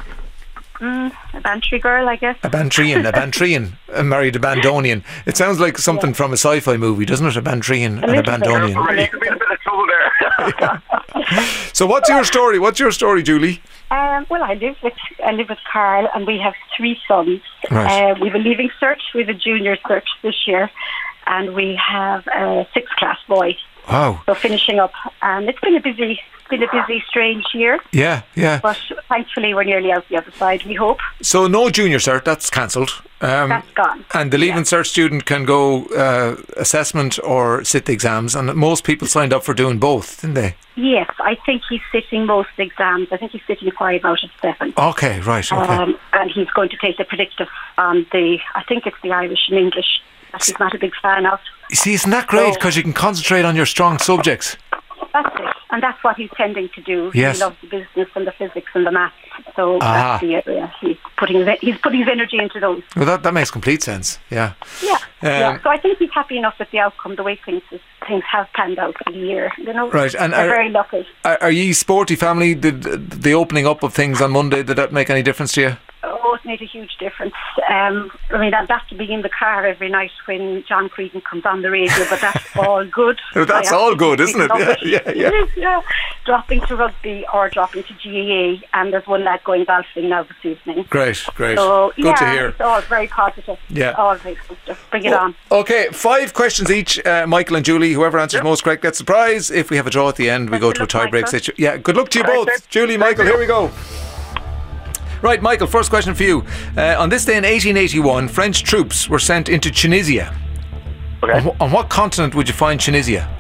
A Bantry girl, I guess. A Bantrean, married a Bandonian. It sounds like something from a sci-fi movie, doesn't it? A Bantrean and a Bandonian. You could be in a bit of trouble there. So what's your story? What's your story, Julie? Well, I live with Carl, and we have 3 sons. Right. We have a leaving cert, we have a junior cert this year, and we have a 6th class boy. Wow. So finishing up, and it's been a busy, strange year. Yeah. But thankfully, we're nearly out the other side, we hope. So no junior cert, that's cancelled. That's gone. And the leaving cert student can go assessment or sit the exams, and most people signed up for doing both, didn't they? Yes, I think he's sitting most exams. I think he's sitting 5 out of 7. Okay, right, okay. And he's going to take the predictive on I think it's the Irish and English that he's not a big fan of. You see, isn't that great? Because you can concentrate on your strong subjects. That's it. And that's what he's tending to do. Yes. He loves the business and the physics and the maths. So that's the area. He's putting his energy into those. Well, that makes complete sense. Yeah. Yeah. So I think he's happy enough with the outcome, the way things have panned out for the year. You know, right. And they're very lucky. Are you sporty family? Did the opening up of things on Monday, did that make any difference to you? Oh, it made a huge difference. I mean, I'd have to be in the car every night when John Creedon comes on the radio, but that's all good. That's all good, isn't it? Yeah. Dropping to rugby or dropping to GAA, and there's one lad going golfing now this evening. Great. So, good to hear. It's all very positive. Yeah. All very positive. Bring it on. Okay, 5 questions each, Michael and Julie. Whoever answers most correct gets the prize. If we have a draw at the end, we go to a tie-break situation. Yeah, good luck to you both. Julie, Michael, here we go. Right, Michael, first question for you. On this day in 1881, French troops were sent into Tunisia. Okay. On what continent would you find Tunisia?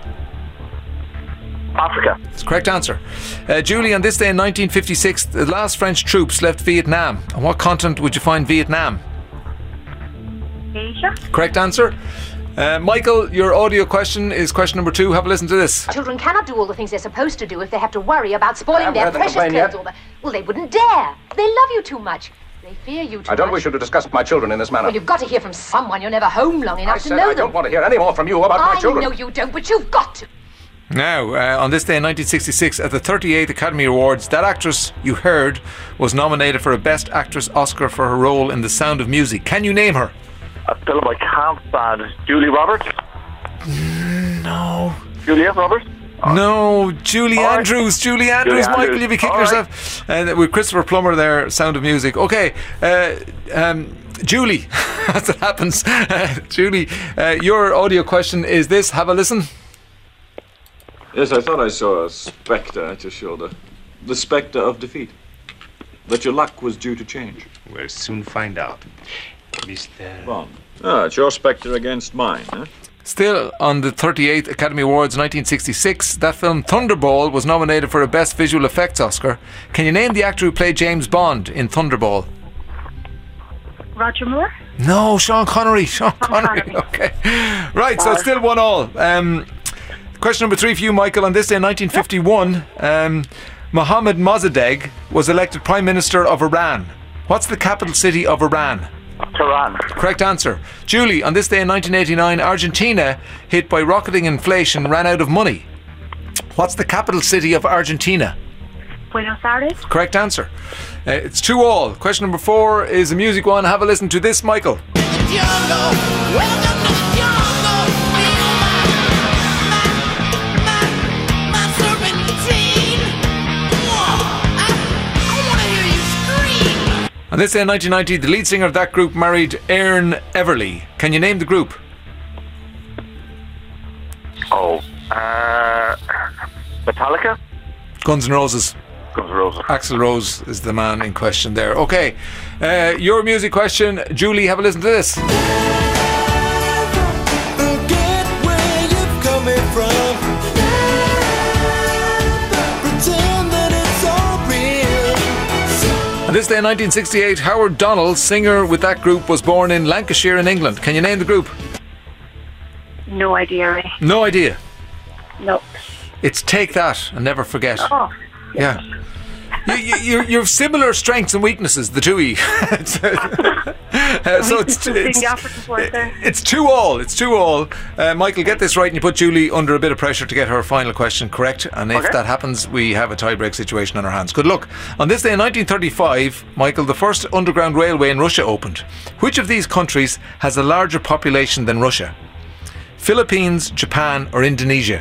Africa. That's the correct answer. Julie, on this day in 1956, the last French troops left Vietnam. On what continent would you find Vietnam? Asia. Correct answer. Michael, your audio question is question number 2. Have a listen to this. Children cannot do all the things they're supposed to do if they have to worry about spoiling their precious clothes. Well, they wouldn't dare. They love you too much. They fear you too much. I don't wish you to discuss my children in this manner. Well, you've got to hear from someone. You're never home long enough to know them. I don't want to hear any more from you about my children. I know you don't, but you've got to. Now, on this day in 1966, at the 38th Academy Awards, that actress you heard was nominated for a Best Actress Oscar for her role in The Sound of Music. Can you name her? A film I can't stand. Julia Roberts? No. Julia Roberts? No, Julie Andrews. Julie Andrews, Michael, you'll be kicking yourself. With Christopher Plummer there, Sound of Music. Okay, Julie, as it happens, Julie, your audio question is this. Have a listen. Yes, I thought I saw a spectre at your shoulder. The spectre of defeat. That your luck was due to change. We'll soon find out. Mr. Bond. Ah, it's your spectre against mine, huh? Still on the 38th Academy Awards 1966, that film Thunderball was nominated for a Best Visual Effects Oscar. Can you name the actor who played James Bond in Thunderball? Roger Moore? No, Sean Connery. Okay. Right, so it's still 1-1. Question number 3 for you, Michael. On this day in 1951, Mohammad Mossadegh was elected Prime Minister of Iran. What's the capital city of Iran? Tehran. Correct answer. Julie, on this day in 1989, Argentina, hit by rocketing inflation, ran out of money. What's the capital city of Argentina? Buenos Aires. Correct answer. It's 2-2. Question number 4 is a music one. Have a listen to this, Michael. On this day in 1990, the lead singer of that group married Aaron Everly. Can you name the group? Metallica? Guns N' Roses. Guns N' Roses. Axl Rose is the man in question there. Okay, your music question. Julie, have a listen to this. Forget where you've coming from. Pretend this day in 1968, Howard Donald, singer with that group, was born in Lancashire in England. Can you name the group? No idea, Ray. No idea. No. It's Take That and Never Forget. Oh. Yeah. You have similar strengths and weaknesses, the two of you. So it's 2-all. It's 2-all. Michael, get this right and you put Julie under a bit of pressure to get her final question correct. And if that happens, we have a tie-break situation on our hands. Good luck. On this day in 1935, Michael, the first underground railway in Russia opened. Which of these countries has a larger population than Russia? Philippines, Japan or Indonesia?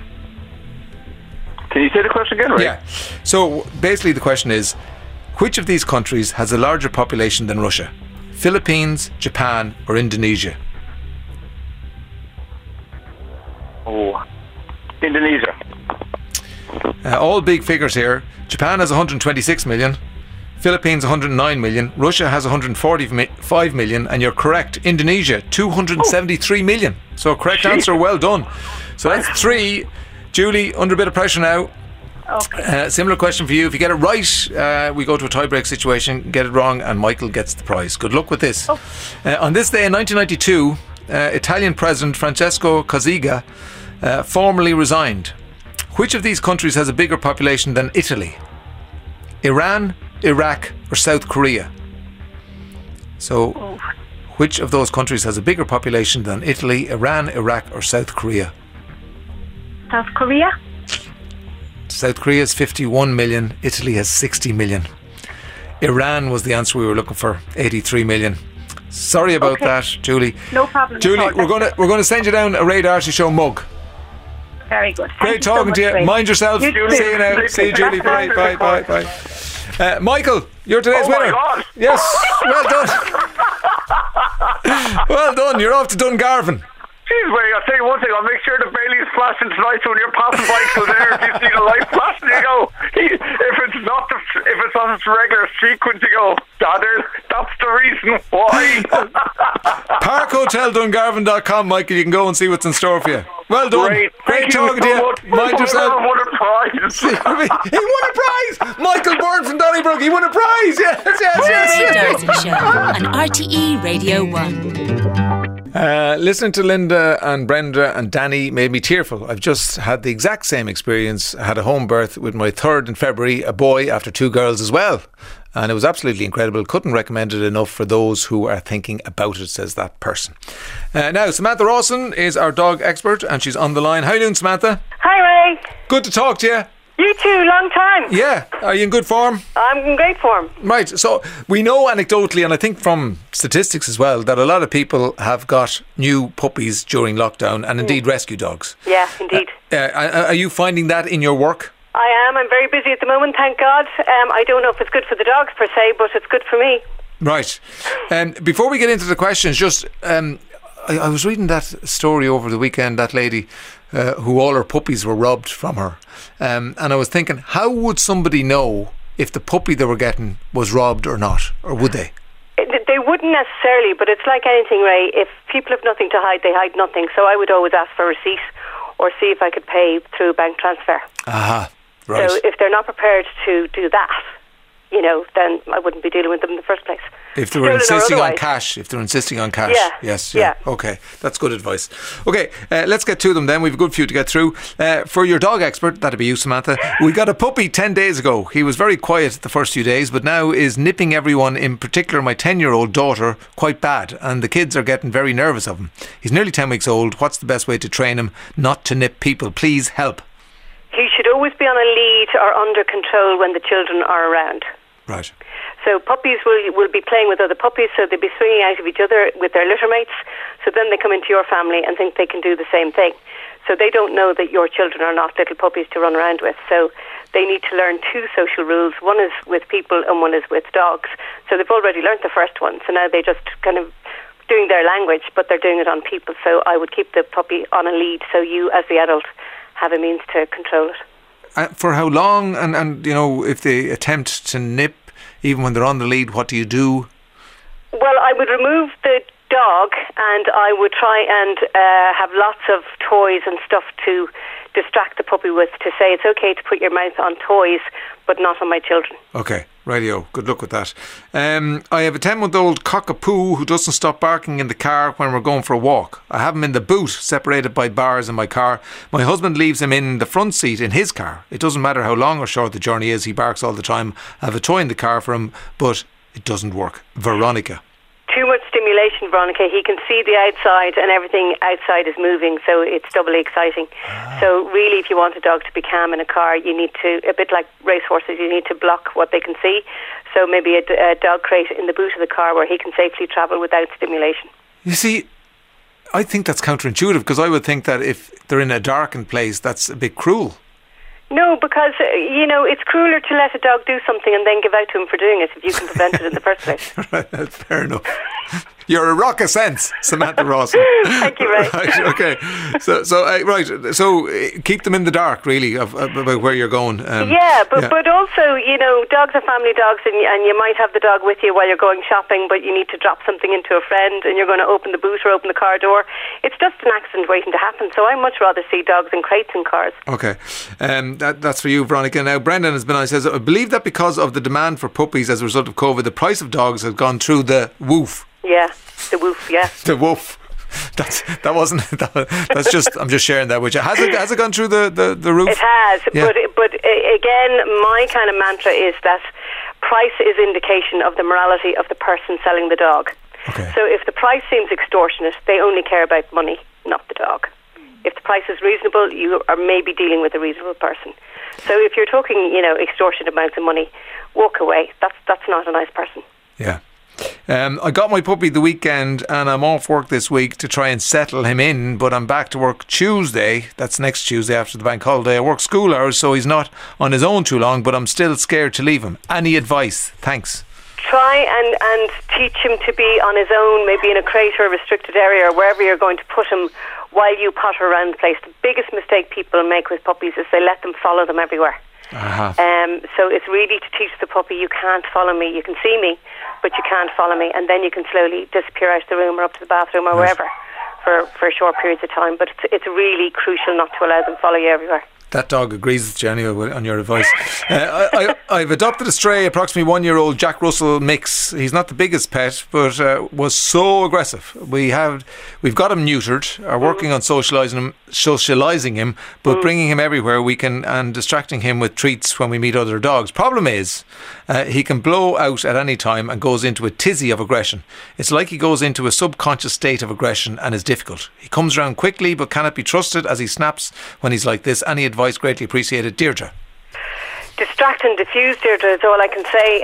Can you say the question again, right? Yeah. So basically the question is, which of these countries has a larger population than Russia? Philippines, Japan or Indonesia? Oh, Indonesia. All big figures here. Japan has 126 million. Philippines 109 million. Russia has 145 million. And you're correct. Indonesia 273 million. So correct answer. Well done. So that's 3. Julie, under a bit of pressure now. Okay. Similar question for you. If you get it right, we go to a tie-break situation. Get it wrong and Michael gets the prize. Good luck with this. On this day in 1992, Italian President Francesco Cossiga formally resigned. Which of these countries has a bigger population than Italy? Iran, Iraq or South Korea? So, which of those countries has a bigger population than Italy, Iran, Iraq or South Korea? South Korea? South Korea is 51 million. Italy has 60 million. Iran was the answer we were looking for. 83 million. Sorry about that, Julie. No problem. Julie, we're going to send you down a Ray Darcy Show mug. Very good. Great talking to you. Ray. Mind yourself. See you now. See you, Julie. Bye. Michael, you're today's winner. God. Yes. Well done. Well done. You're off to Dungarvan. Jeez, Ray, I'll tell you one thing, I'll make sure the Bailey's flashing tonight, so when you're passing by through there, if you see the light flashing, you go, if it's on its regular sequence, you go, that's the reason why. ParkHotelDungarvan.com, Michael, you can go and see what's in store for you. Well done. Great talking to you. Mind yourself. He won a prize. He won a prize. Michael Byrne from Donnybrook, he won a prize. Yes. Ray Darcy Show on RTE Radio 1. Listening to Linda and Brenda and Danny made me tearful. I've just had the exact same experience. I had a home birth with my third in February, a boy after 2 girls as well. And it was absolutely incredible. Couldn't recommend it enough for those who are thinking about it, says that person. Now, Samantha Rawson is our dog expert and she's on the line. How are you doing, Samantha? Hi, Ray. Good to talk to you. You too, long time. Yeah. Are you in good form? I'm in great form. Right. So we know anecdotally, and I think from statistics as well, that a lot of people have got new puppies during lockdown and indeed rescue dogs. Yeah, indeed. Are you finding that in your work? I am. I'm very busy at the moment, thank God. I don't know if it's good for the dogs per se, but it's good for me. Right. Before we get into the questions, just I was reading that story over the weekend, that lady who all her puppies were robbed from her. And I was thinking, how would somebody know if the puppy they were getting was robbed or not? Or would they? They wouldn't necessarily, but it's like anything, Ray. If people have nothing to hide, they hide nothing. So I would always ask for a receipt or see if I could pay through bank transfer. Aha, right. So if they're not prepared to do that, then I wouldn't be dealing with them in the first place. If they were insisting on cash. Yes. Yeah. Okay, that's good advice. Okay, let's get to them then. We've a good few to get through. For your dog expert, that'd be you, Samantha. We got a puppy 10 days ago. He was very quiet the first few days, but now is nipping everyone, in particular my 10-year-old daughter, quite bad. And the kids are getting very nervous of him. He's nearly 10 weeks old. What's the best way to train him not to nip people? Please help. He should always be on a lead or under control when the children are around. Right. So puppies will be playing with other puppies, so they'll be swinging out of each other with their litter mates. So then they come into your family and think they can do the same thing. So they don't know that your children are not little puppies to run around with. So they need to learn 2 social rules. One is with people and one is with dogs. So they've already learnt the first one. So now they're just kind of doing their language, but they're doing it on people. So I would keep the puppy on a lead so you, as the adult, have a means to control it. For how long? And if they attempt to nip, even when they're on the lead, what do you do? Well, I would remove the dog, and I would try and have lots of toys and stuff to distract the puppy with, to say it's okay to put your mouth on toys but not on my children. Okay, rightio. Good luck with that. I have a 10-month-old cockapoo who doesn't stop barking in the car when we're going for a walk. I have him in the boot, separated by bars in my car. My husband leaves him in the front seat in his car. It doesn't matter how long or short the journey is, he barks all the time. I have a toy in the car for him, but it doesn't work. Veronica. Too much stimulation, Veronica. He can see the outside and everything outside is moving, so it's doubly exciting. So really, if you want a dog to be calm in a car, you need to, a bit like racehorses, you need to block what they can see. So maybe a dog crate in the boot of the car where he can safely travel without stimulation. You see, I think that's counterintuitive, because I would think that if they're in a darkened place, that's a bit cruel. No, because, it's crueler to let a dog do something and then give out to him for doing it if you can prevent it in the first place. Right, that's fair enough. You're a rock of sense, Samantha Rawson. Thank you, Ray. Right, okay. So keep them in the dark, really, about where you're going. But also, dogs are family dogs, and you might have the dog with you while you're going shopping, but you need to drop something into a friend, and you're going to open the boot or open the car door. It's just an accident waiting to happen, so I much rather see dogs in crates in cars. Okay. That's for you, Veronica. Now, Brendan has been on. He says, I believe that because of the demand for puppies as a result of COVID, the price of dogs has gone through the woof. Yeah, the woof, yeah. The woof. That's just, I'm just sharing that with you. Has it gone through the roof? It has, yeah. but again, my kind of mantra is that price is indication of the morality of the person selling the dog. Okay. So if the price seems extortionate, they only care about money, not the dog. If the price is reasonable, you are maybe dealing with a reasonable person. So if you're talking, extortionate amounts of money, walk away. That's not a nice person. Yeah. I got my puppy the weekend and I'm off work this week to try and settle him in, but I'm back to work Tuesday. That's next Tuesday after the bank holiday. I work school hours, so he's not on his own too long, but I'm still scared to leave him. Any advice? Thanks. Try and teach him to be on his own, maybe in a crate or a restricted area or wherever you're going to put him while you potter around the place. The biggest mistake people make with puppies is they let them follow them everywhere. So it's really to teach the puppy, you can't follow me, you can see me, but you can't follow me, and then you can slowly disappear out of the room or up to the bathroom or wherever for short periods of time. But it's really crucial not to allow them to follow you everywhere. That dog agrees with you anyway on your advice. I've adopted a stray, approximately 1-year-old Jack Russell mix. He's not the biggest pet, but was so aggressive. We've got him neutered, are working on socialising him, but bringing him everywhere we can and distracting him with treats when we meet other dogs. Problem is, he can blow out at any time and goes into a tizzy of aggression. It's like he goes into a subconscious state of aggression and is difficult. He comes around quickly but cannot be trusted as he snaps when he's like this. Any advice greatly appreciated. Deirdre. Distract and diffuse, Deirdre, is all I can say.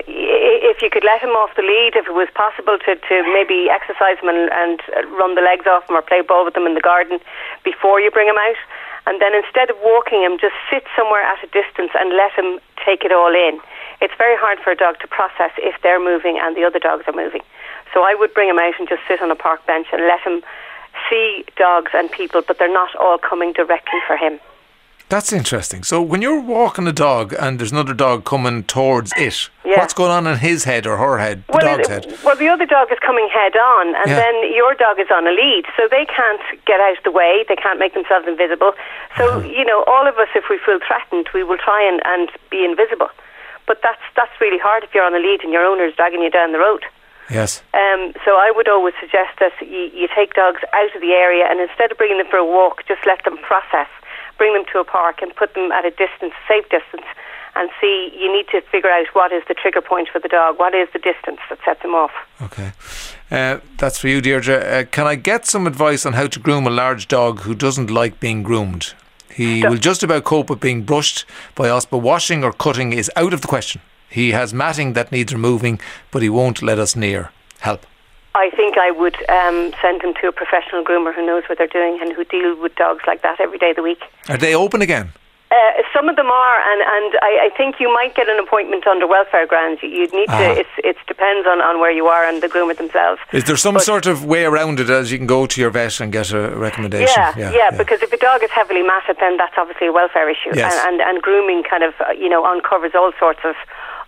If you could let him off the lead, if it was possible to maybe exercise him and run the legs off him or play ball with him in the garden before you bring him out, and then instead of walking him, just sit somewhere at a distance and let him take it all in. It's very hard for a dog to process if they're moving and the other dogs are moving. So I would bring him out and just sit on a park bench and let him see dogs and people, but they're not all coming directly for him. That's interesting. So when you're walking a dog and there's another dog coming towards it, what's going on in his head or her head, the dog's head? Well, the other dog is coming head on, and then your dog is on a lead, so they can't get out of the way, they can't make themselves invisible. So, all of us, if we feel threatened, we will try and be invisible. But that's really hard if you're on a lead and your owner is dragging you down the road. Yes. So I would always suggest that you take dogs out of the area, and instead of bringing them for a walk, just let them process. Bring them to a park and put them at a distance, safe distance, and see, you need to figure out what is the trigger point for the dog, what is the distance that sets him off. Okay. That's for you, Deirdre. Can I get some advice on how to groom a large dog who doesn't like being groomed? He will just about cope with being brushed by us, but washing or cutting is out of the question. He has matting that needs removing, but he won't let us near. Help. I think I would send him to a professional groomer who knows what they're doing and who deal with dogs like that every day of the week. Are they open again? Some of them are, and I think you might get an appointment under welfare grounds. You'd need to. It depends on where you are and the groomer themselves. Is there some sort of way around it, as you can go to your vet and get a recommendation? Yeah. Because if a dog is heavily matted, then that's obviously a welfare issue. Yes. And grooming kind of uncovers all sorts of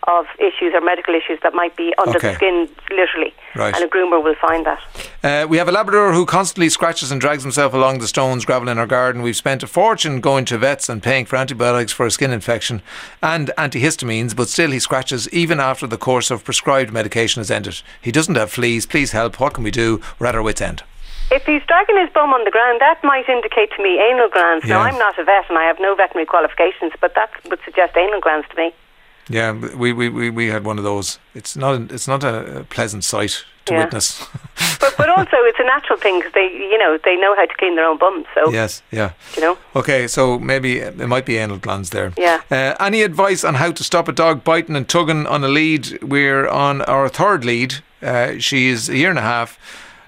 of issues or medical issues that might be under the skin, literally. Right. And a groomer will find that. We have a Labrador who constantly scratches and drags himself along the stones, gravel in our garden. We've spent a fortune going to vets and paying for antibiotics for a skin infection and antihistamines, but still he scratches even after the course of prescribed medication has ended. He doesn't have fleas. Please help. What can we do? We're at our wits' end. If he's dragging his bum on the ground, that might indicate to me anal glands. Now, I'm not a vet and I have no veterinary qualifications, but that would suggest anal glands to me. Yeah, we had one of those. It's not a pleasant sight to witness. but also it's a natural thing because they know how to clean their own bums. So yes, yeah. You know. Okay, so maybe it might be anal glands there. Yeah. Any advice on how to stop a dog biting and tugging on a lead? We're on our third lead. She is a year and a half.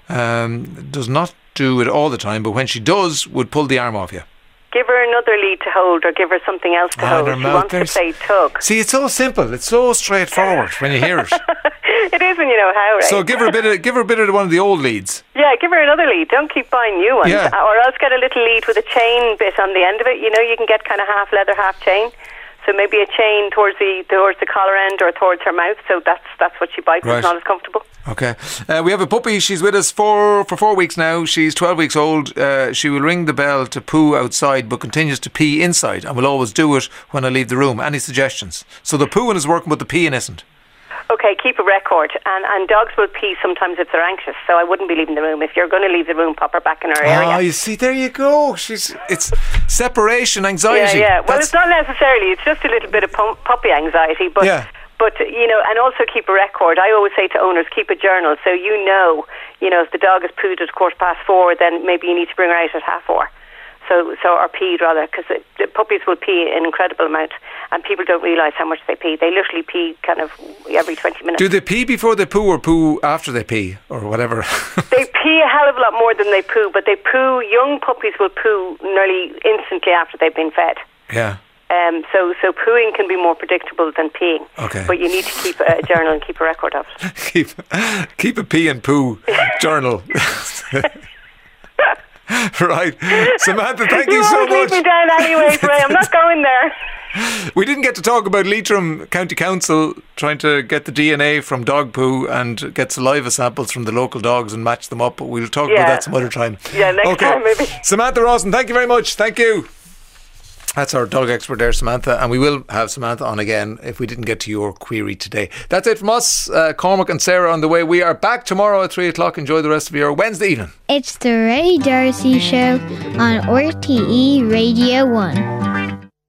Does not do it all the time, but when she does, would pull the arm off you. Give her another lead to hold or give her something else to hold. She wants to say tug. See, it's so simple. It's so straightforward when you hear it. It is when you know how, right? So give her a bit of one of the old leads. Yeah, give her another lead. Don't keep buying new ones. Yeah. Or else get a little lead with a chain bit on the end of it. You know, you can get kind of half leather, half chain. So maybe a chain towards the collar end or towards her mouth. So that's what she bites. Right. It's not as comfortable. Okay. We have a puppy. She's with us for 4 weeks now. She's 12 weeks old. She will ring the bell to poo outside but continues to pee inside and will always do it when I leave the room. Any suggestions? So the pooing is working but the peeing isn't. Okay, keep a record. And dogs will pee sometimes if they're anxious, so I wouldn't be leaving the room. If you're going to leave the room, pop her back in her area. Oh, you see, there you go. It's separation anxiety. Yeah. Well, it's not necessarily. It's just a little bit of puppy anxiety. But, and also keep a record. I always say to owners, keep a journal so you know, if the dog has pooed at 4:15, then maybe you need to bring her out at 4:30. Or peed rather, because the puppies will pee an incredible amount, and people don't realise how much they pee. They literally pee kind of every 20 minutes. Do they pee before they poo or poo after they pee or whatever? They pee a hell of a lot more than they poo, but they poo. Young puppies will poo nearly instantly after they've been fed. Yeah. So pooing can be more predictable than peeing. Okay. But you need to keep a journal and keep a record of it. keep a pee and poo journal. Right. Samantha, thank you so much. You won't leave me down anyways, Ray. I'm not going there. We didn't get to talk about Leitrim County Council trying to get the DNA from dog poo and get saliva samples from the local dogs and match them up, but we'll talk about that some other time. Yeah, next time maybe. Samantha Rawson, thank you very much. Thank you. That's our dog expert there, Samantha, and we will have Samantha on again if we didn't get to your query today. That's it from us. Cormac and Sarah on the way. We are back tomorrow at 3 o'clock. Enjoy the rest of your Wednesday evening. It's the Ray D'Arcy Show on RTE Radio 1.